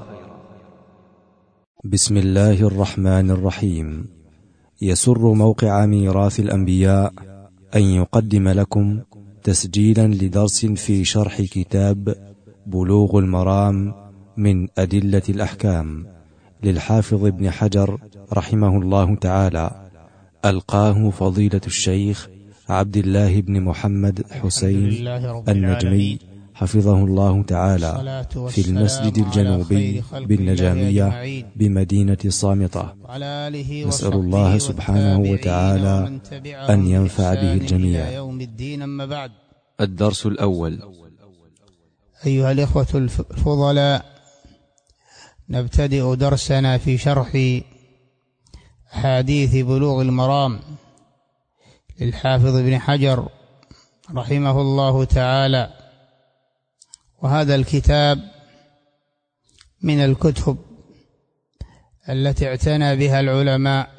بسم الله الرحمن الرحيم. يسر موقع ميراث الأنبياء أن يقدم لكم تسجيلا لدرس في شرح كتاب بلوغ المرام من أدلة الأحكام للحافظ ابن حجر رحمه الله تعالى، ألقاه فضيلة الشيخ عبد الله بن محمد حسين النجمي حفظه الله تعالى في المسجد الجنوبي بالنجامية بمدينة صامتة. نسأل الله سبحانه وتعالى أن ينفع به الجميع. الدرس الأول. أيها الإخوة الفضلاء، نبتدئ درسنا في شرح حديث بلوغ المرام للحافظ ابن حجر رحمه الله تعالى. وهذا الكتاب من الكتب التي اعتنى بها العلماء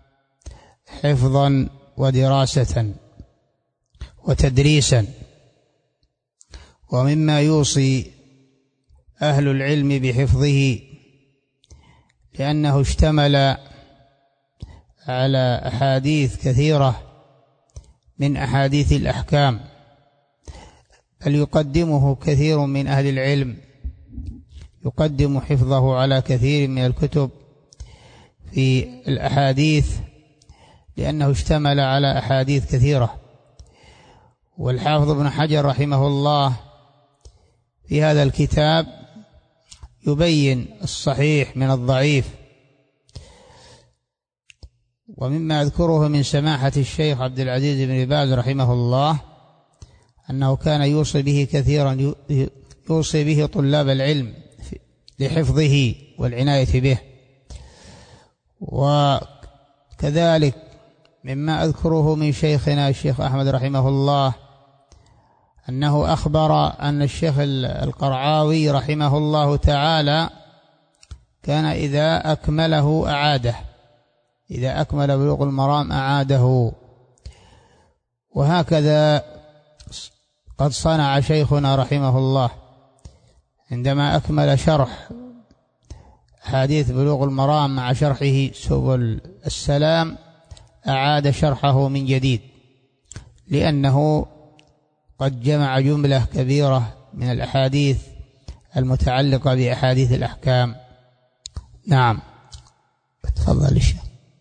حفظا ودراسة وتدريسا، ومما يوصي أهل العلم بحفظه لأنه اشتمل على أحاديث كثيرة من أحاديث الأحكام، بل يقدمه كثير من أهل العلم، يقدم حفظه على كثير من الكتب في الأحاديث لأنه اشتمل على أحاديث كثيرة. والحافظ ابن حجر رحمه الله في هذا الكتاب يبين الصحيح من الضعيف. ومما أذكره من سماحة الشيخ عبد العزيز بن باز رحمه الله أنه كان يوصي به كثيرا، يوصي به طلاب العلم لحفظه والعناية به. وكذلك مما أذكره من شيخنا الشيخ أحمد رحمه الله أنه أخبر أن الشيخ القرعاوي رحمه الله تعالى كان إذا أكمله أعاده، إذا أكمل بلوغ المرام أعاده. وهكذا قد صنع شيخنا رحمه الله عندما أكمل شرح حديث بلوغ المرام مع شرحه سبل السلام أعاد شرحه من جديد، لأنه قد جمع جملة كبيرة من الأحاديث المتعلقة بأحاديث الأحكام. نعم، تفضل الشيخ.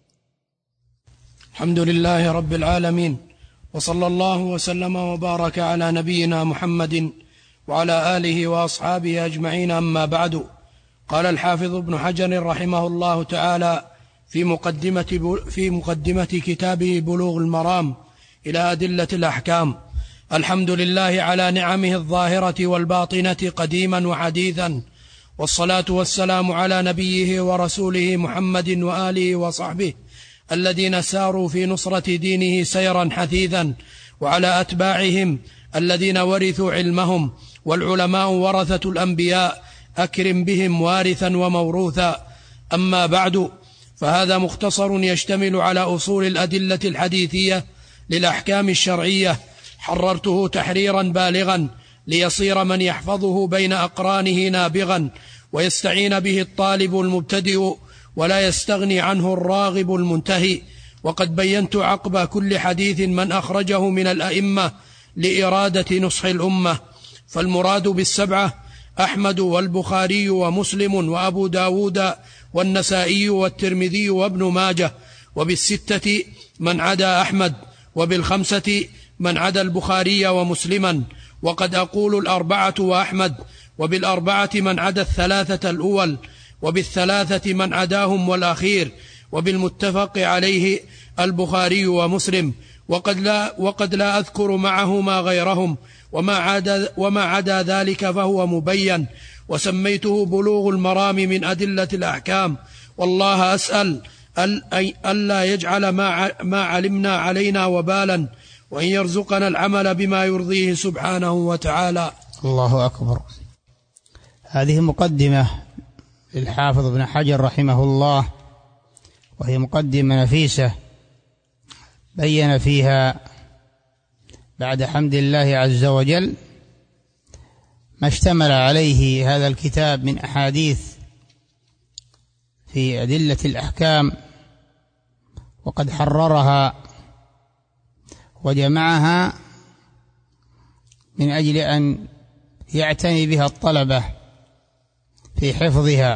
الحمد لله رب العالمين، وصلى الله وسلم وبارك على نبينا محمد وعلى آله وأصحابه أجمعين، أما بعد. قال الحافظ ابن حجر رحمه الله تعالى في مقدمة كتابه بلوغ المرام إلى أدلة الأحكام: الحمد لله على نعمه الظاهرة والباطنة قديما وحديثا، والصلاة والسلام على نبيه ورسوله محمد وآله وصحبه الذين ساروا في نصرة دينه سيرا حثيثا، وعلى أتباعهم الذين ورثوا علمهم، والعلماء ورثة الأنبياء، أكرم بهم وارثا وموروثا. أما بعد، فهذا مختصر يشتمل على أصول الأدلة الحديثية للأحكام الشرعية، حررته تحريرا بالغا ليصير من يحفظه بين أقرانه نابغا، ويستعين به الطالب المبتدئ ولا يستغني عنه الراغب المنتهي. وقد بينت عقب كل حديث من أخرجه من الأئمة لإرادة نصح الأمة. فالمراد بالسبعة أحمد والبخاري ومسلم وأبو داود والنسائي والترمذي وابن ماجه، وبالستة من عدا أحمد، وبالخمسة من عدا البخاري ومسلما، وقد أقول الأربعة وأحمد، وبالأربعة من عدا الثلاثة الأول، وبالثلاثة من عداهم والأخير، وبالمتفق عليه البخاري ومسلم، وقد لا أذكر معهما غيرهم، وما عدا ذلك فهو مبين، وسميته بلوغ المرام من أدلة الأحكام. والله أسأل ألا يجعل ما علمنا علينا وبالا، وأن يرزقنا العمل بما يرضيه سبحانه وتعالى. الله أكبر. هذه مقدمة للحافظ ابن حجر رحمه الله، وهي مقدمة نفيسة بين فيها بعد حمد الله عز وجل ما اشتمل عليه هذا الكتاب من أحاديث في أدلة الأحكام، وقد حررها وجمعها من أجل أن يعتني بها الطلبة في حفظها،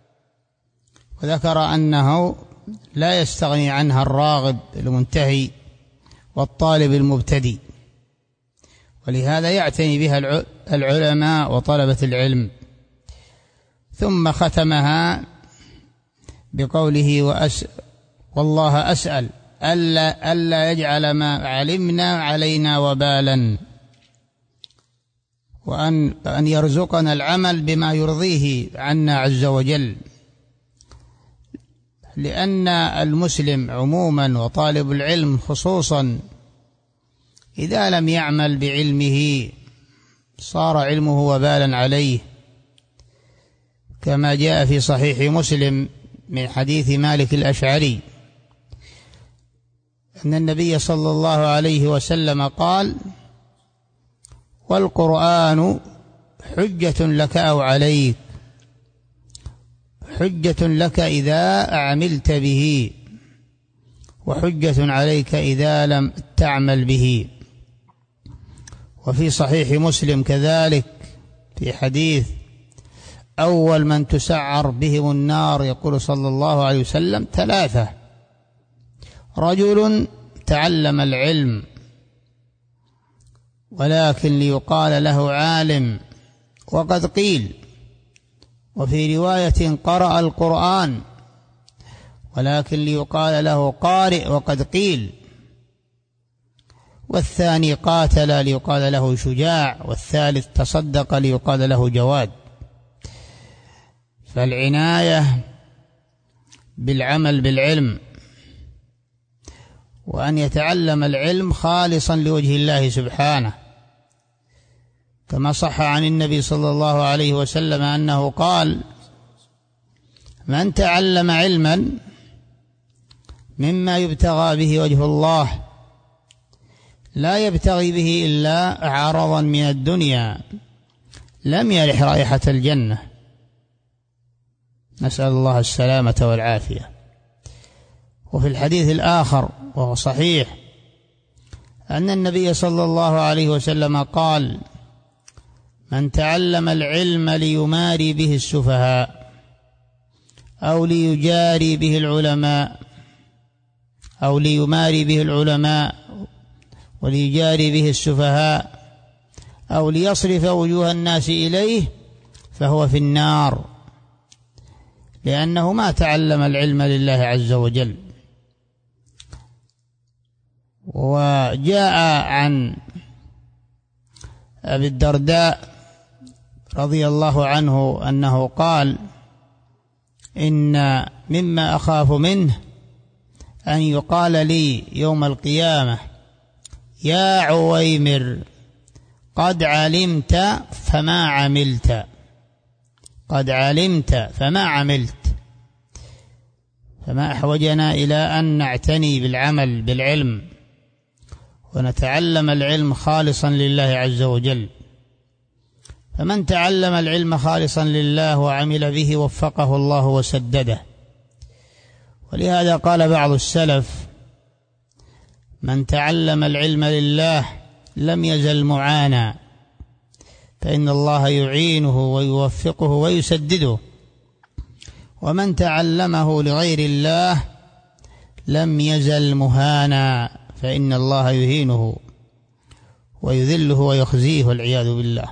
وذكر أنه لا يستغني عنها الراغب المنتهي والطالب المبتدئ، ولهذا يعتني بها العلماء وطلبة العلم. ثم ختمها بقوله والله أسأل ألا يجعل ما علمنا علينا وبالا، وأن يرزقنا العمل بما يرضيه عنا عز وجل، لأن المسلم عموما وطالب العلم خصوصا إذا لم يعمل بعلمه صار علمه وبالا عليه، كما جاء في صحيح مسلم من حديث مالك الأشعري أن النبي صلى الله عليه وسلم قال: والقرآن حجة لك أو عليك، حجة لك إذا عملت به، وحجة عليك إذا لم تعمل به. وفي صحيح مسلم كذلك في حديث أول من تسعر بهم النار يقول صلى الله عليه وسلم: ثلاثة: رجل تعلم العلم ولكن ليقال له عالم وقد قيل، وفي رواية قرأ القرآن ولكن ليقال له قارئ وقد قيل، والثاني قاتل ليقال له شجاع، والثالث تصدق ليقال له جواد. فالعناية بالعمل بالعلم، وأن يتعلم العلم خالصا لوجه الله سبحانه، كما صح عن النبي صلى الله عليه وسلم أنه قال: من تعلم علما مما يبتغى به وجه الله لا يبتغي به إلا عرضا من الدنيا لم يرح رائحة الجنة. نسأل الله السلامة والعافية. وفي الحديث الآخر وهو صحيح أن النبي صلى الله عليه وسلم قال: من تعلم العلم ليماري به السفهاء أو ليجاري به العلماء أو ليماري به العلماء وليجاري به السفهاء أو ليصرف وجوه الناس إليه فهو في النار، لأنه ما تعلم العلم لله عز وجل. وجاء عن أبي الدرداء رضي الله عنه أنه قال: إن مما أخاف منه أن يقال لي يوم القيامة: يا عويمر قد علمت فما عملت، قد علمت فما عملت. فما أحوجنا إلى أن نعتني بالعمل بالعلم ونتعلم العلم خالصا لله عز وجل. فمن تعلم العلم خالصا لله وعمل به وفقه الله وسدده. ولهذا قال بعض السلف: من تعلم العلم لله لم يزل معانا، فإن الله يعينه ويوفقه ويسدده. ومن تعلمه لغير الله لم يزل مهانا، فإن الله يهينه ويذله ويخزيه والعياذ بالله.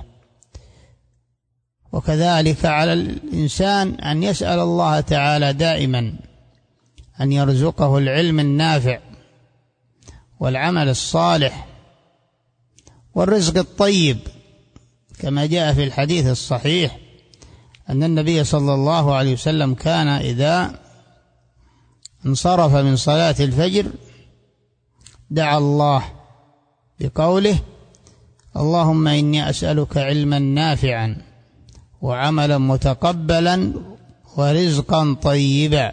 وكذلك على الإنسان أن يسأل الله تعالى دائما أن يرزقه العلم النافع والعمل الصالح والرزق الطيب، كما جاء في الحديث الصحيح أن النبي صلى الله عليه وسلم كان إذا انصرف من صلاة الفجر دعا الله بقوله: اللهم إني أسألك علما نافعا وعملا متقبلا ورزقا طيبا.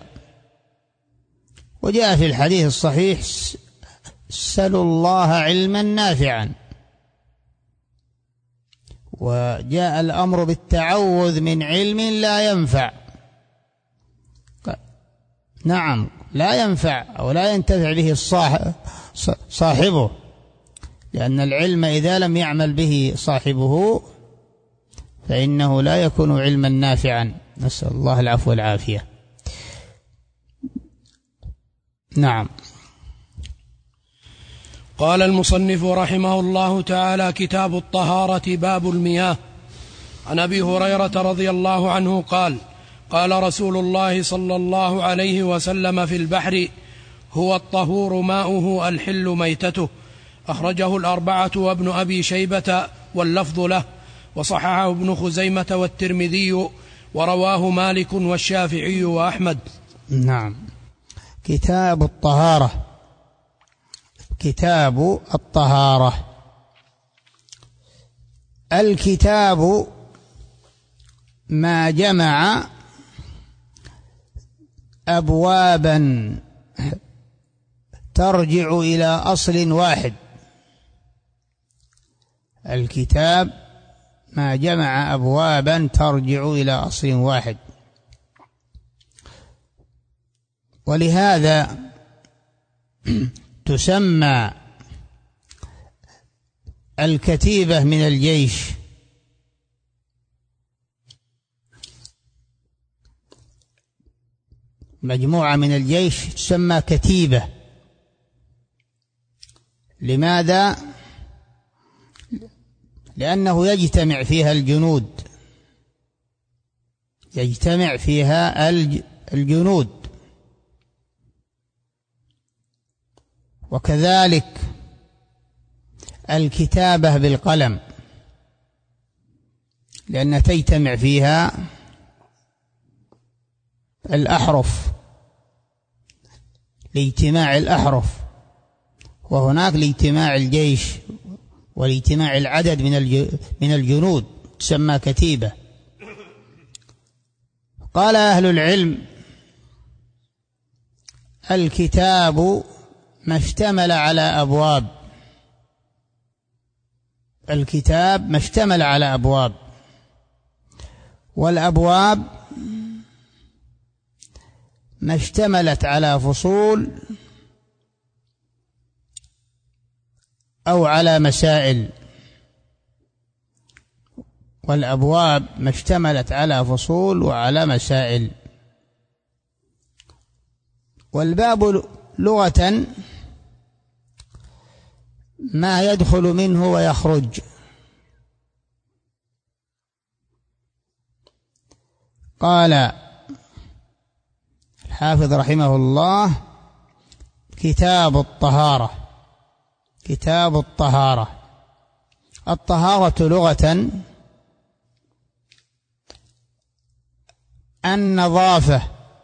وجاء في الحديث الصحيح: سلوا الله علما نافعا. وجاء الأمر بالتعوذ من علم لا ينفع. نعم، لا ينفع أو لا ينتفع به صاحبه، لأن العلم إذا لم يعمل به صاحبه فإنه لا يكون علما نافعا. نسأل الله العفو والعافية. نعم. قال المصنف رحمه الله تعالى: كتاب الطهارة، باب المياه. عن أبي هريرة رضي الله عنه قال: قال رسول الله صلى الله عليه وسلم في البحر: هو الطهور ماؤه الحل ميتته. أخرجه الأربعة وابن أبي شيبة واللفظ له، وصححه ابن خزيمة والترمذي، ورواه مالك والشافعي وأحمد. نعم. كتاب الطهارة. كتاب الطهارة. الكتاب ما جمع أبوابا ترجع إلى أصل واحد. الكتاب ما جمع أبوابا ترجع إلى أصل واحد، ولهذا تسمى الكتيبة من الجيش. مجموعة من الجيش تسمى كتيبة. لماذا؟ لأنه يجتمع فيها الجنود، يجتمع فيها الجنود. وكذلك الكتابة بالقلم، لأن تجتمع فيها الأحرف، لاجتماع الأحرف، وهناك لاجتماع الجيش ولاجتماع العدد من الجنود، تسمى كتيبة. قال أهل العلم: الكتاب ما اشتمل على أبواب. الكتاب ما اشتمل على أبواب، والأبواب ما اشتملت على فصول أو على مسائل. والأبواب ما اشتملت على فصول وعلى مسائل. والباب لغة ما يدخل منه ويخرج. قال الحافظ رحمه الله: كتاب الطهارة. كتاب الطهارة. الطهارة لغة النظافة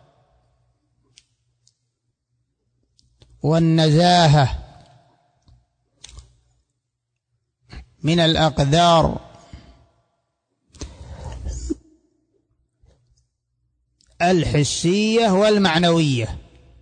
والنزاهة من الأقدار الحسية والمعنوية.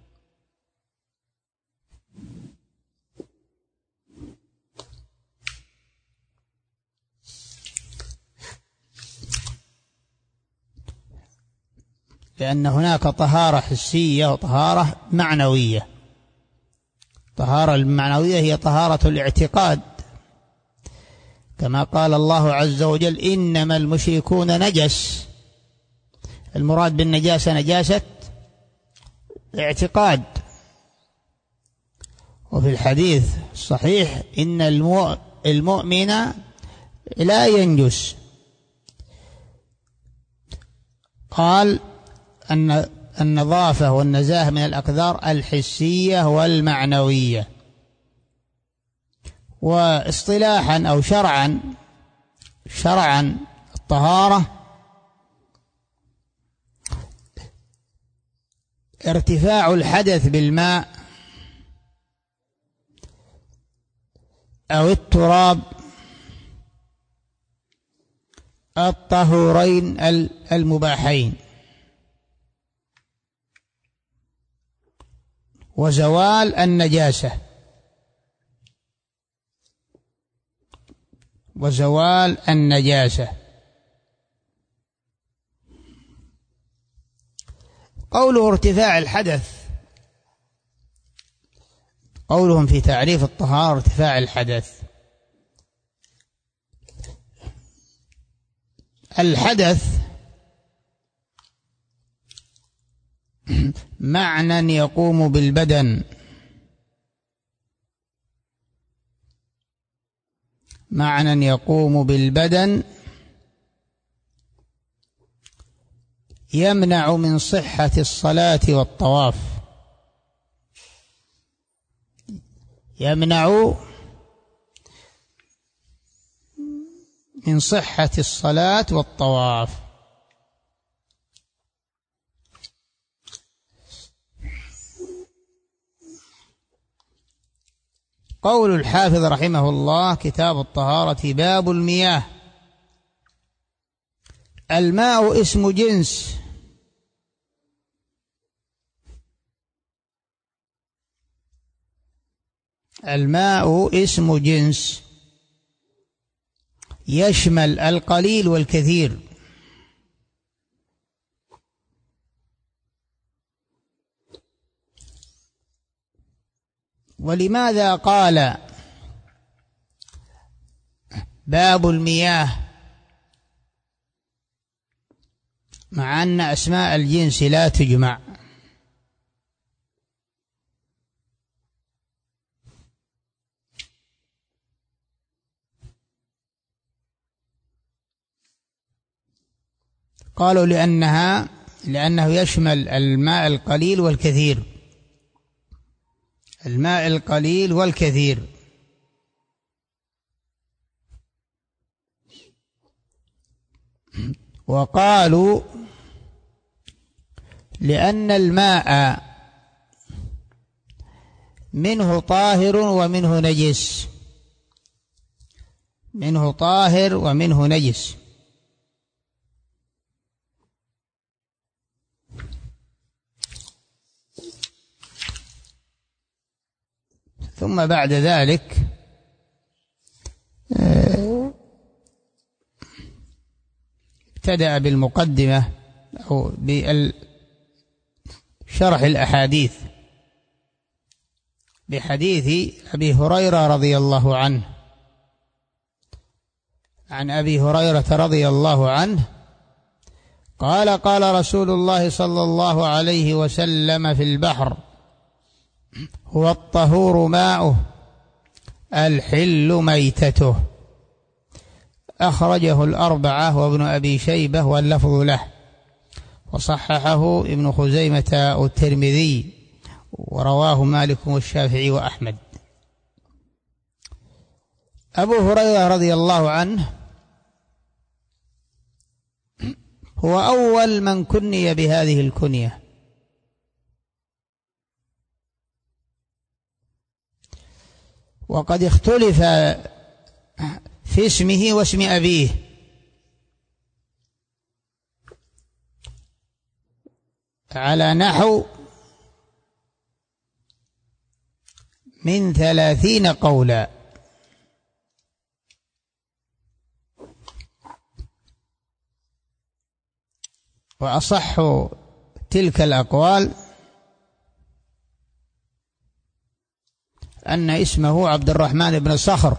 لأن هناك طهارة حسية وطهارة معنوية. الطهارة المعنوية هي طهارة الاعتقاد، كما قال الله عز وجل: إنما المشركون نجس. المراد بالنجاسة نجاسة اعتقاد، وفي الحديث الصحيح إن المؤمن لا ينجس. قال أن النظافة والنزاهة من الأقدار الحسية والمعنوية. واصطلاحا أو شرعا الطهارة ارتفاع الحدث بالماء أو التراب، الطهورين المباحين، وزوال النجاسة. قوله ارتفاع الحدث، قولهم في تعريف الطهارة ارتفاع الحدث. الحدث معنى يقوم بالبدن، يمنع من صحة الصلاة والطواف، يمنع من صحة الصلاة والطواف. قول الحافظ رحمه الله: كتاب الطهارة، باب المياه. الماء اسم جنس، الماء اسم جنس يشمل القليل والكثير. ولماذا قال باب المياه مع أن أسماء الجنس لا تجمع؟ قالوا لأنه يشمل الماء القليل والكثير، الماء القليل والكثير. وقالوا لأن الماء منه طاهر ومنه نجس، منه طاهر ومنه نجس. ثم بعد ذلك ابتدأ بالمقدمة أو بشرح الأحاديث بحديث أبي هريرة رضي الله عنه. عن أبي هريرة رضي الله عنه قال: قال رسول الله صلى الله عليه وسلم في البحر: هو الطهور ماؤه، الحل ميتته. أخرجه الأربعة وابن أبي شيبة واللفظ له، وصححه ابن خزيمة والترمذي، ورواه مالك والشافعي وأحمد. أبو هريرة رضي الله عنه هو أول من كني بهذه الكنية، وقد اختلف في اسمه واسم أبيه، على نحو من 30 قولا. وأصح تلك الأقوال أن اسمه عبد الرحمن بن صخر،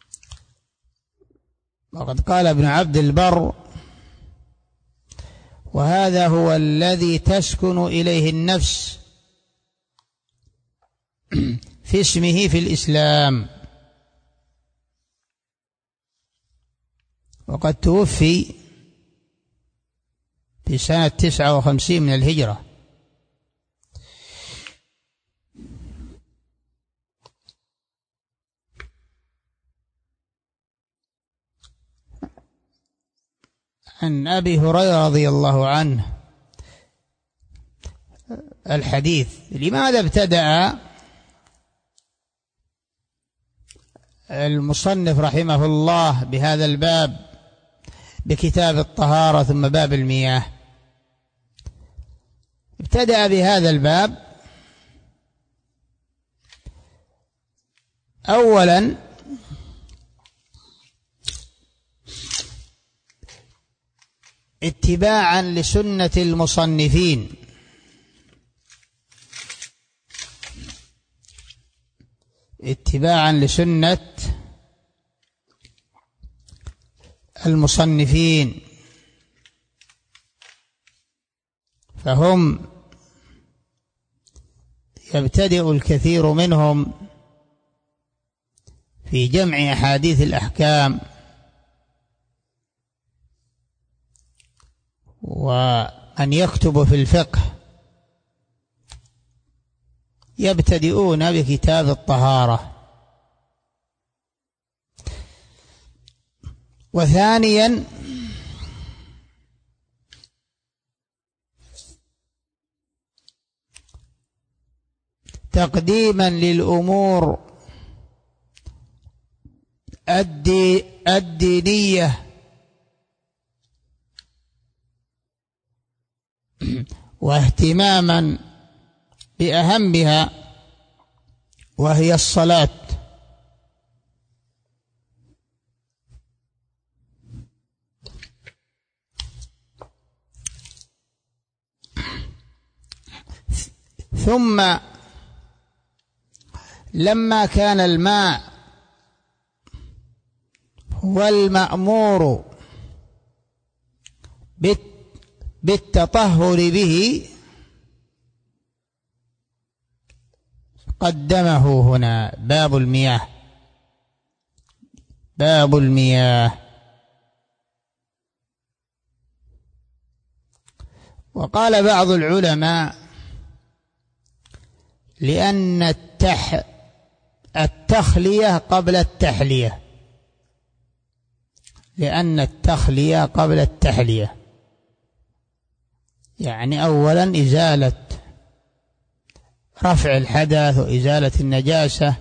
وقد قال ابن عبد البر: وهذا هو الذي تسكن إليه النفس في اسمه في الإسلام. وقد توفي في سنة 59 من الهجرة. عن أبي هريرة رضي الله عنه الحديث: لماذا ابتدأ المصنف رحمه الله بهذا الباب بكتاب الطهارة ثم باب المياه؟ ابتدأ بهذا الباب أولا اتباعا لسنة المصنفين، اتباعا لسنة المصنفين، فهم يبتدئ الكثير منهم في جمع أحاديث الأحكام، وأن يكتب في الفقه يبتدئون بكتاب الطهارة. وثانيا تقديما للأمور الدينية واهتماما بأهمها وهي الصلاة. ثم لما كان الماء هو المأمور بالتطهر به قدمه هنا باب المياه، باب المياه. وقال بعض العلماء لأن التخلية قبل التحلية، لأن التخلية قبل التحلية، يعني أولا إزالة رفع الحدث وإزالة النجاسة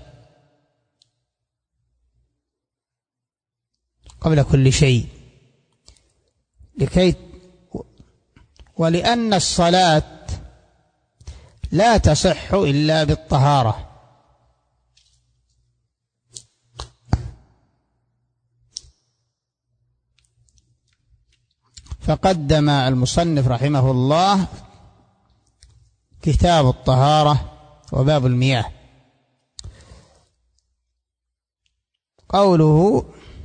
قبل كل شيء، ولأن الصلاة لا تصح إلا بالطهارة، فقدم المصنف رحمه الله كتاب الطهارة وباب المياه. قوله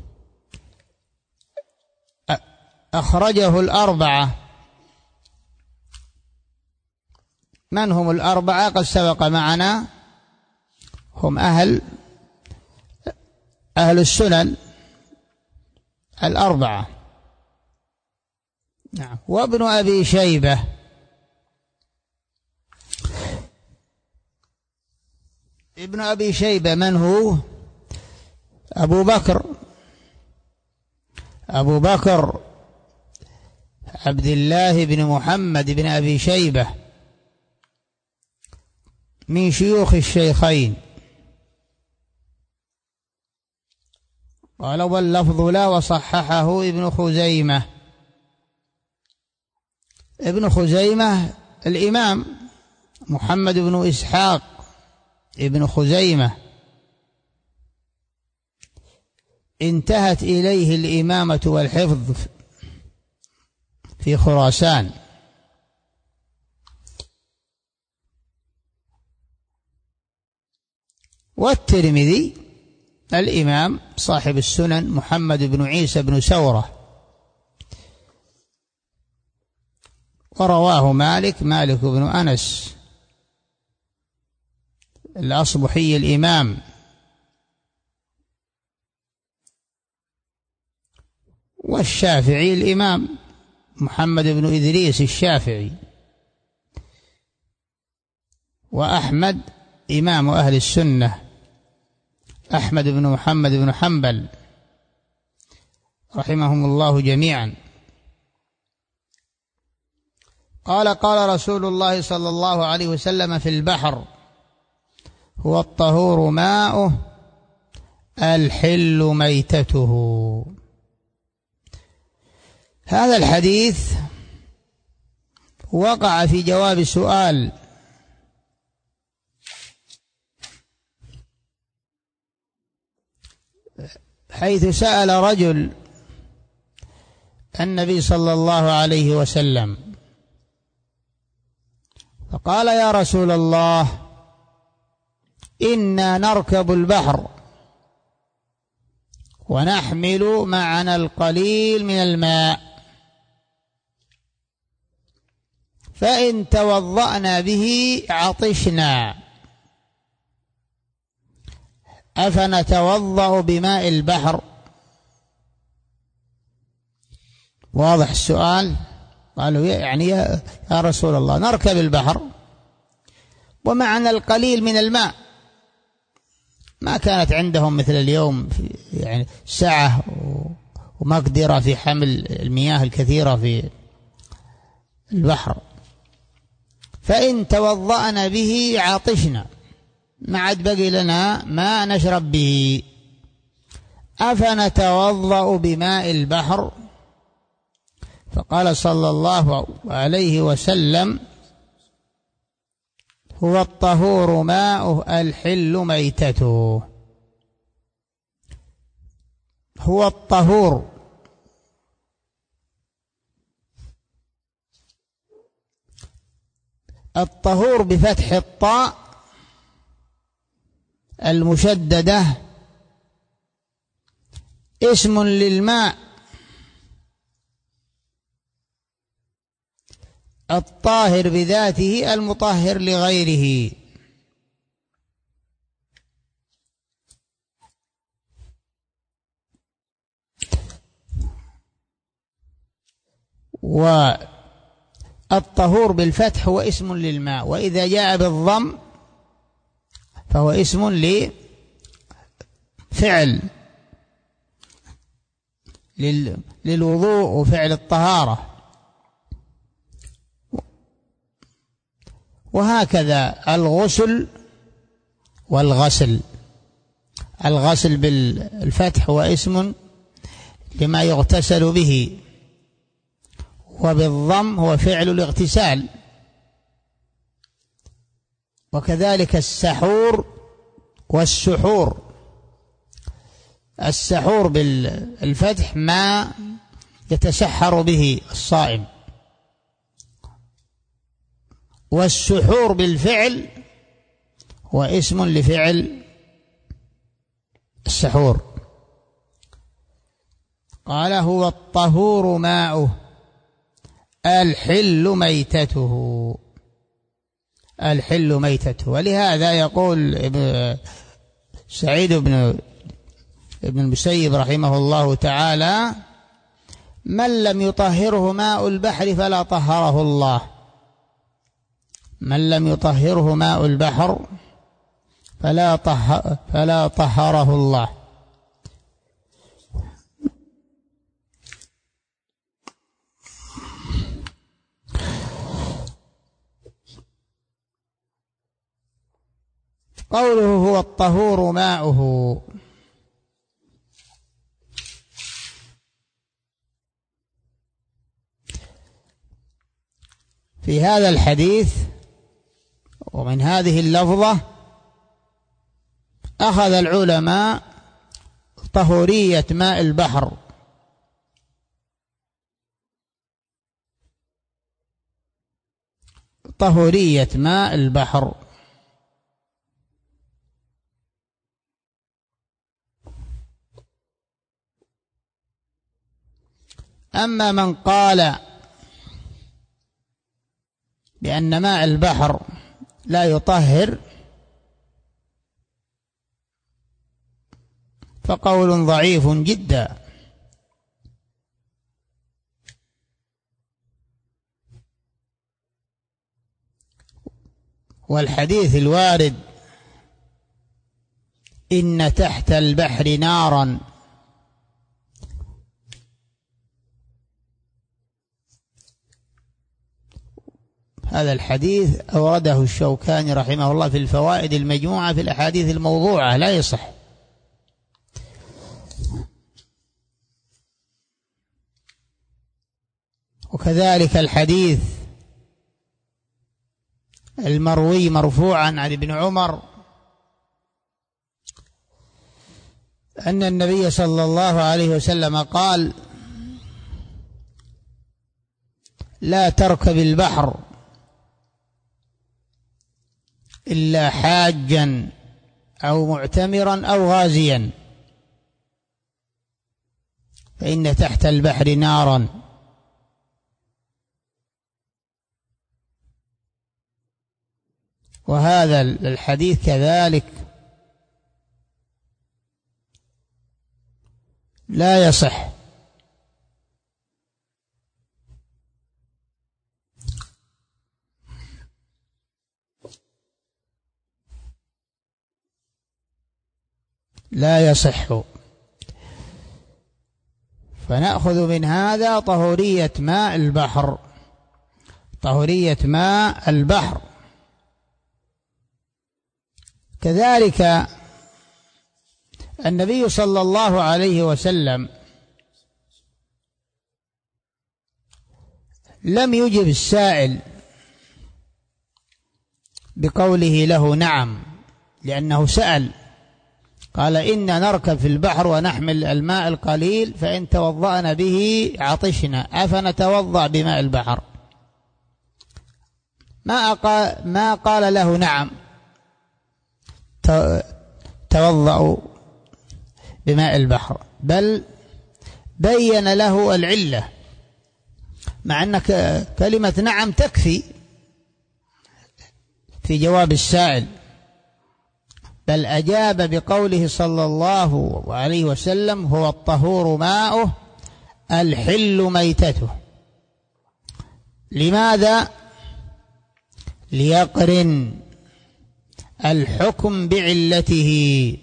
أخرجه الأربعة، من هم الأربعة؟ قد سبق معنا، هم أهل السنن الأربعة. نعم. وابن أبي شيبة، ابن أبي شيبة من هو؟ أبو بكر عبد الله بن محمد بن أبي شيبة من شيوخ الشيخين. قال واللفظ لا، وصححه ابن خزيمة. ابن خزيمة الإمام محمد بن إسحاق ابن خزيمة انتهت إليه الإمامة والحفظ في خراسان. والترمذي الإمام صاحب السنن محمد بن عيسى بن سورة ورواه مالك بن أنس الأصبحي الإمام، والشافعي الإمام محمد بن إدريس الشافعي، وأحمد إمام أهل السنة أحمد بن محمد بن حنبل رحمهم الله جميعا. قال رسول الله صلى الله عليه وسلم في البحر: هو الطهور ماؤه الحل ميتته. هذا الحديث وقع في جواب سؤال حيث سأل رجل النبي صلى الله عليه وسلم فقال: يا رسول الله، إنا نركب البحر ونحمل معنا القليل من الماء، فإن توضأنا به عطشنا، أفنتوضأ بماء البحر؟ واضح السؤال؟ قالوا: يعني يا رسول الله، نركب البحر ومعنا القليل من الماء، ما كانت عندهم مثل اليوم يعني سعة ومقدرة في حمل المياه الكثيرة في البحر، فإن توضأنا به عطشنا، ما عاد بقي لنا ما نشرب به، أفنتوضأ بماء البحر؟ فقال صلى الله عليه وسلم: هو الطهور ماؤه الحل ميتته. هو الطهور الطهور بفتح الطاء المشددة اسم للماء الطاهر بذاته المطهر لغيره، والطهور بالفتح هو اسم للماء، وإذا جاء بالضم فهو اسم لفعل للوضوء وفعل الطهارة. وهكذا الغسل والغسل، الغسل بالفتح هو اسم لما يغتسل به، وبالضم هو فعل الاغتسال. وكذلك السحور والسحور، السحور بالفتح ما يتسحر به الصائم، والسحور بالفعل هو اسم لفعل السحور. قال: هو الطهور ماؤه الحل ميتته، الحل ميتته. ولهذا يقول سعيد بن المسيب رحمه الله تعالى: من لم يطهره ماء البحر فلا طهره الله، من لم يطهره ماء البحر فلا طهره الله. قوله هو الطهور ماؤه، في هذا الحديث ومن هذه اللفظة أخذ العلماء طهورية ماء البحر، طهورية ماء البحر. أما من قال بأن ماء البحر لا يطهر فقول ضعيف جدا. والحديث الوارد إن تحت البحر نارا هذا الحديث أورده الشوكاني رحمه الله في الفوائد المجموعة في الأحاديث الموضوعة، لا يصح. وكذلك الحديث المروي مرفوعا عن ابن عمر أن النبي صلى الله عليه وسلم قال: لا تركب البحر إلا حاجا أو معتمرا أو غازيا فإن تحت البحر نارا. وهذا الحديث كذلك لا يصح. لا يصح. فنأخذ من هذا طهورية ماء البحر، طهورية ماء البحر. كذلك النبي صلى الله عليه وسلم لم يجب السائل بقوله له نعم، لأنه سأل قال: إن نركب في البحر ونحمل الماء القليل فإن توضأنا به عطشنا أفنتوضأ بماء البحر. ما قال له نعم توضأوا بماء البحر، بل بين له العلة، مع أن كلمة نعم تكفي في جواب السائل، بل أجاب بقوله صلى الله عليه وسلم: هو الطهور ماؤه الحل ميتته. لماذا؟ ليقرن الحكم بعلته،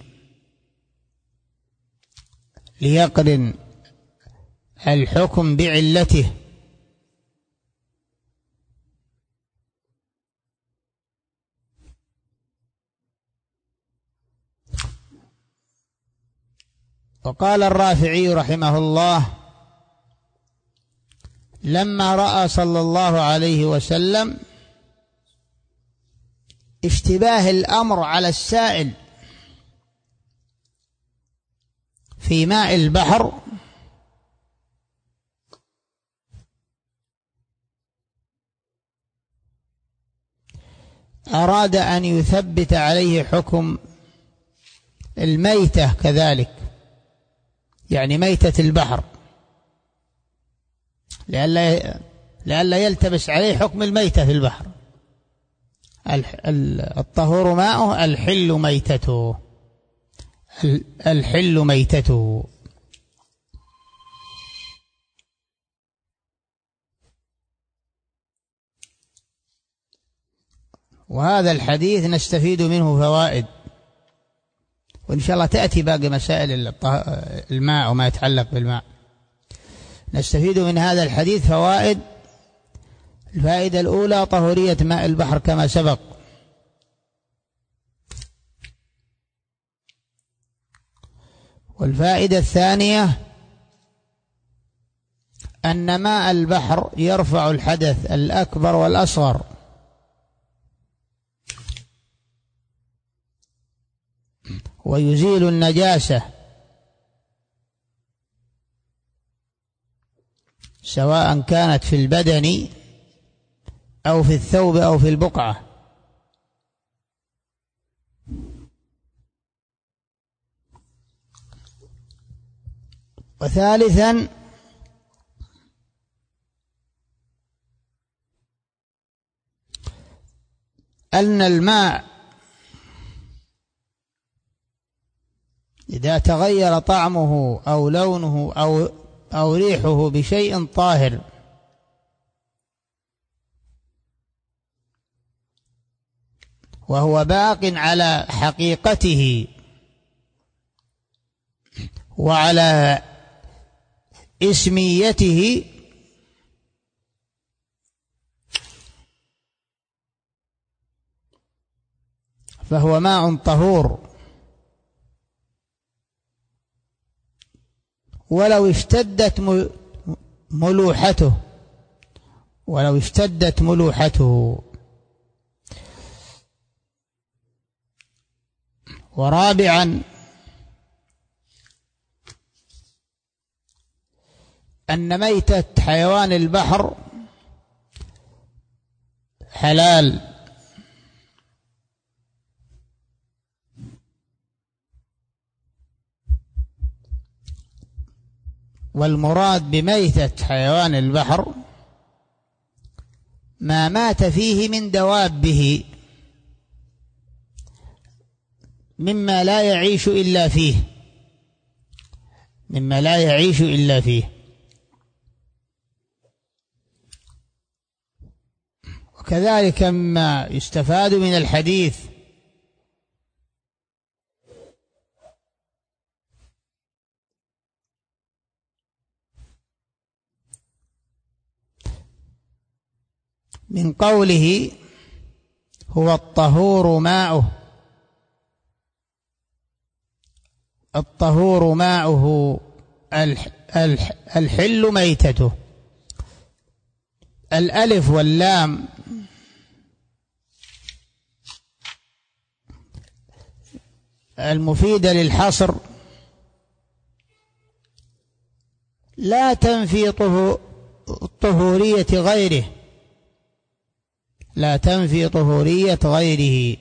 ليقرن الحكم بعلته. وقال الرافعي رحمه الله: لما رأى صلى الله عليه وسلم اشتباه الأمر على السائل في ماء البحر أراد أن يثبت عليه حكم الميتة كذلك، يعني ميتة البحر، لئلا يلتبس عليه حكم الميتة في البحر. الطهور ماؤه الحل ميتته، الحل ميتته. وهذا الحديث نستفيد منه فوائد، وإن شاء الله تأتي باقي مسائل الماء وما يتعلق بالماء. نستفيد من هذا الحديث فوائد. الفائدة الأولى طهورية ماء البحر كما سبق. والفائدة الثانية أن ماء البحر يرفع الحدث الأكبر والأصغر، ويزيل النجاسة سواء كانت في البدن أو في الثوب أو في البقعة. وثالثا أن الماء إذا تغير طعمه أو لونه أو ريحه بشيء طاهر وهو باق على حقيقته وعلى اسميته فهو ماء طهور، ولو اشتدت ملوحته. ورابعا أن ميتة حيوان البحر حلال، والمراد بميتة حيوان البحر ما مات فيه من دوابه مما لا يعيش إلا فيه، وكذلك مما يستفاد من الحديث من قوله هو الطهور ماؤه الحل ميتته. الألف واللام المفيدة للحصر لا تنفي طهورية غيره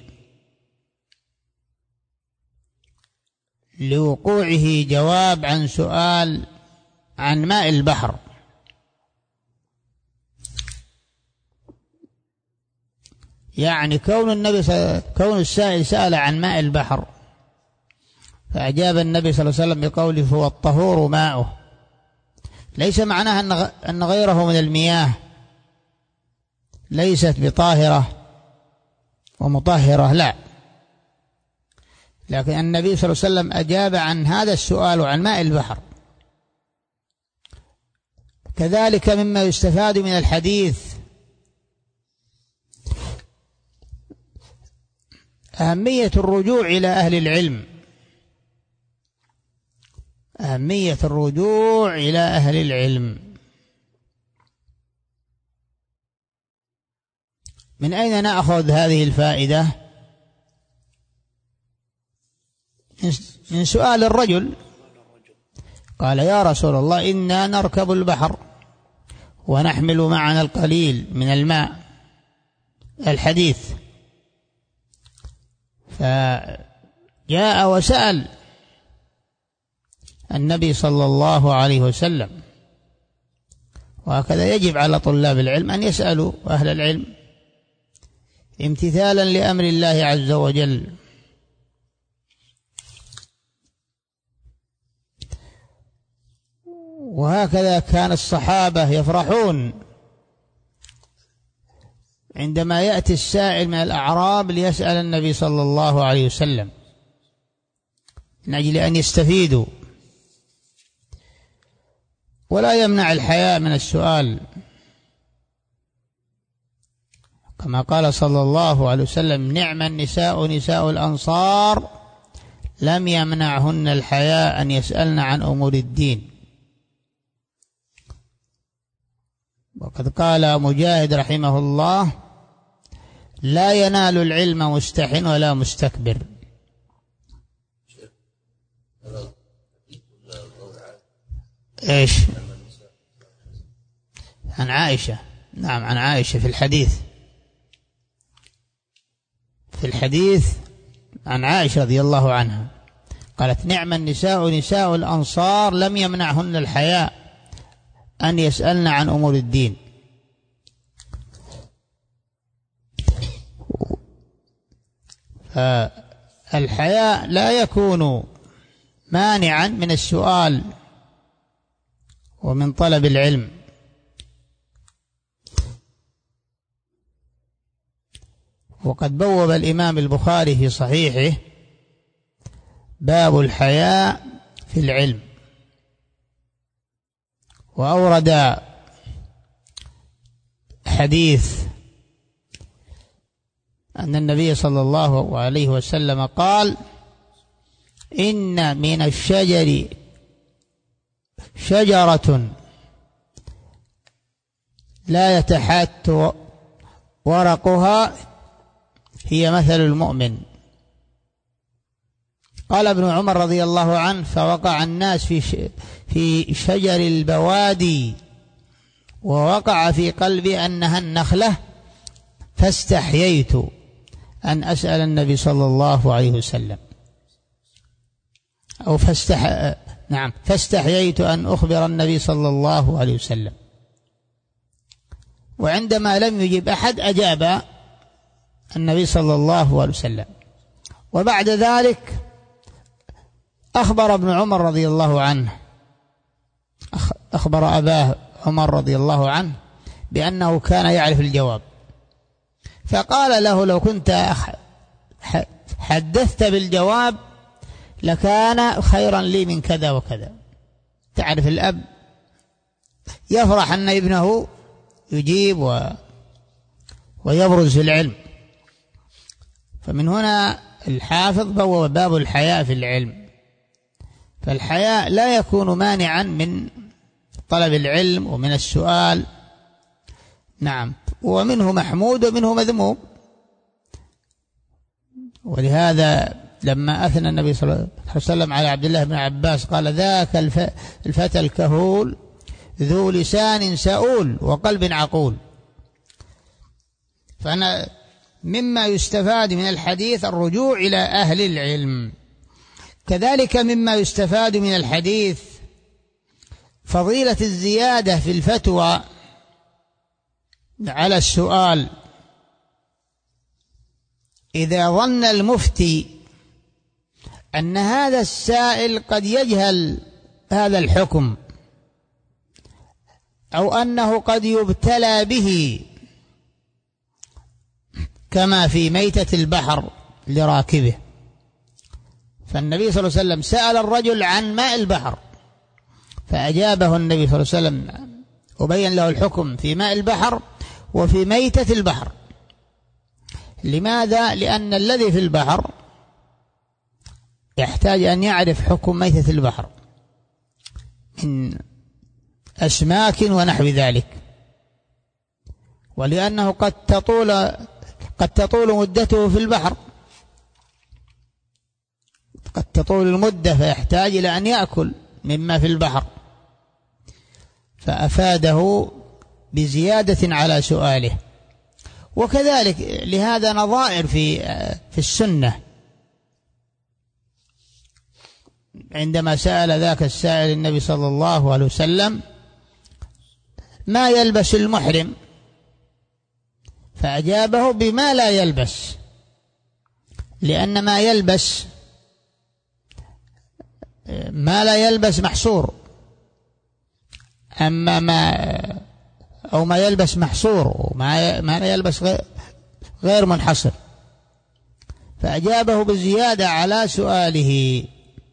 لوقوعه جواب عن سؤال عن ماء البحر. يعني كون السائل سأل عن ماء البحر فأجاب النبي صلى الله عليه وسلم بقوله هو الطهور ماؤه، ليس معناها أن غيره من المياه ليست بطاهرة ومطهرة، لا، لكن النبي صلى الله عليه وسلم أجاب عن هذا السؤال عن ماء البحر. كذلك مما يستفاد من الحديث أهمية الرجوع إلى أهل العلم. من أين نأخذ هذه الفائدة؟ من سؤال الرجل، قال يا رسول الله إنا نركب البحر ونحمل معنا القليل من الماء، الحديث، فجاء وسأل النبي صلى الله عليه وسلم. وهكذا يجب على طلاب العلم أن يسألوا أهل العلم امتثالا لأمر الله عز وجل. وهكذا كان الصحابة يفرحون عندما يأتي السائل من الأعراب ليسأل النبي صلى الله عليه وسلم من أجل أن يستفيدوا، ولا يمنع الحياء من السؤال، كما قال صلى الله عليه وسلم نعم النساء نساء الأنصار لم يمنعهن الحياء أن يسألن عن أمور الدين. وقد قال مجاهد رحمه الله لا ينال العلم مستح ولا مستكبر. إيش؟ عن عائشة، نعم عن عائشة في الحديث عن عائشة رضي الله عنها قالت نعم النساء نساء الأنصار لم يمنعهن الحياء أن يسألن عن أمور الدين. الحياء لا يكون مانعا من السؤال ومن طلب العلم. وقد بوب الإمام البخاري في صحيحه باب الحياء في العلم، وأورد حديث أن النبي صلى الله عليه وسلم قال: إن من الشجر شجرة لا يتحات ورقها هي مثل المؤمن. قال ابن عمر رضي الله عنه: فوقع الناس في شجر البوادي، ووقع في قلبي أنها النخلة، فاستحييت أن أسأل النبي صلى الله عليه وسلم، أو فاستحييت أن أخبر النبي صلى الله عليه وسلم. وعندما لم يجب أحد أجاب النبي صلى الله عليه وسلم. وبعد ذلك أخبر ابن عمر رضي الله عنه، أخبر أباه عمر رضي الله عنه بأنه كان يعرف الجواب، فقال له: لو كنت حدثت بالجواب لكان خيرا لي من كذا وكذا. تعرف الأب يفرح أن ابنه يجيب ويبرز في العلم. فمن هنا الحافظ بوب باب الحياء في العلم. فالحياء لا يكون مانعا من طلب العلم ومن السؤال، نعم، ومنه محمود ومنه مذموم. ولهذا لما أثنى النبي صلى الله عليه وسلم على عبد الله بن عباس قال: ذاك الفتى الكهول ذو لسان سؤول وقلب عقول. فأنا مما يستفاد من الحديث الرجوع إلى أهل العلم. كذلك مما يستفاد من الحديث فضيلة الزيادة في الفتوى على السؤال. إذا ظن المفتي أن هذا السائل قد يجهل هذا الحكم، أو أنه قد يبتلى به، كما في ميتة البحر لراكبه، فالنبي صلى الله عليه وسلم سأل الرجل عن ماء البحر فأجابه النبي صلى الله عليه وسلم وبين له الحكم في ماء البحر وفي ميتة البحر. لماذا؟ لأن الذي في البحر يحتاج أن يعرف حكم ميتة البحر من أسماك ونحو ذلك، ولأنه قد تطول مدته في البحر، قد تطول المدة فيحتاج إلى أن يأكل مما في البحر، فأفاده بزيادة على سؤاله. وكذلك لهذا نظائر في السنة. عندما سأل ذاك السائل النبي صلى الله عليه وسلم ما يلبس المحرم، فأجابه بما لا يلبس، لأن ما لا يلبس محصور، أما ما يلبس محصور، وما لا يلبس غير منحصر. فأجابه بالزيادة على سؤاله.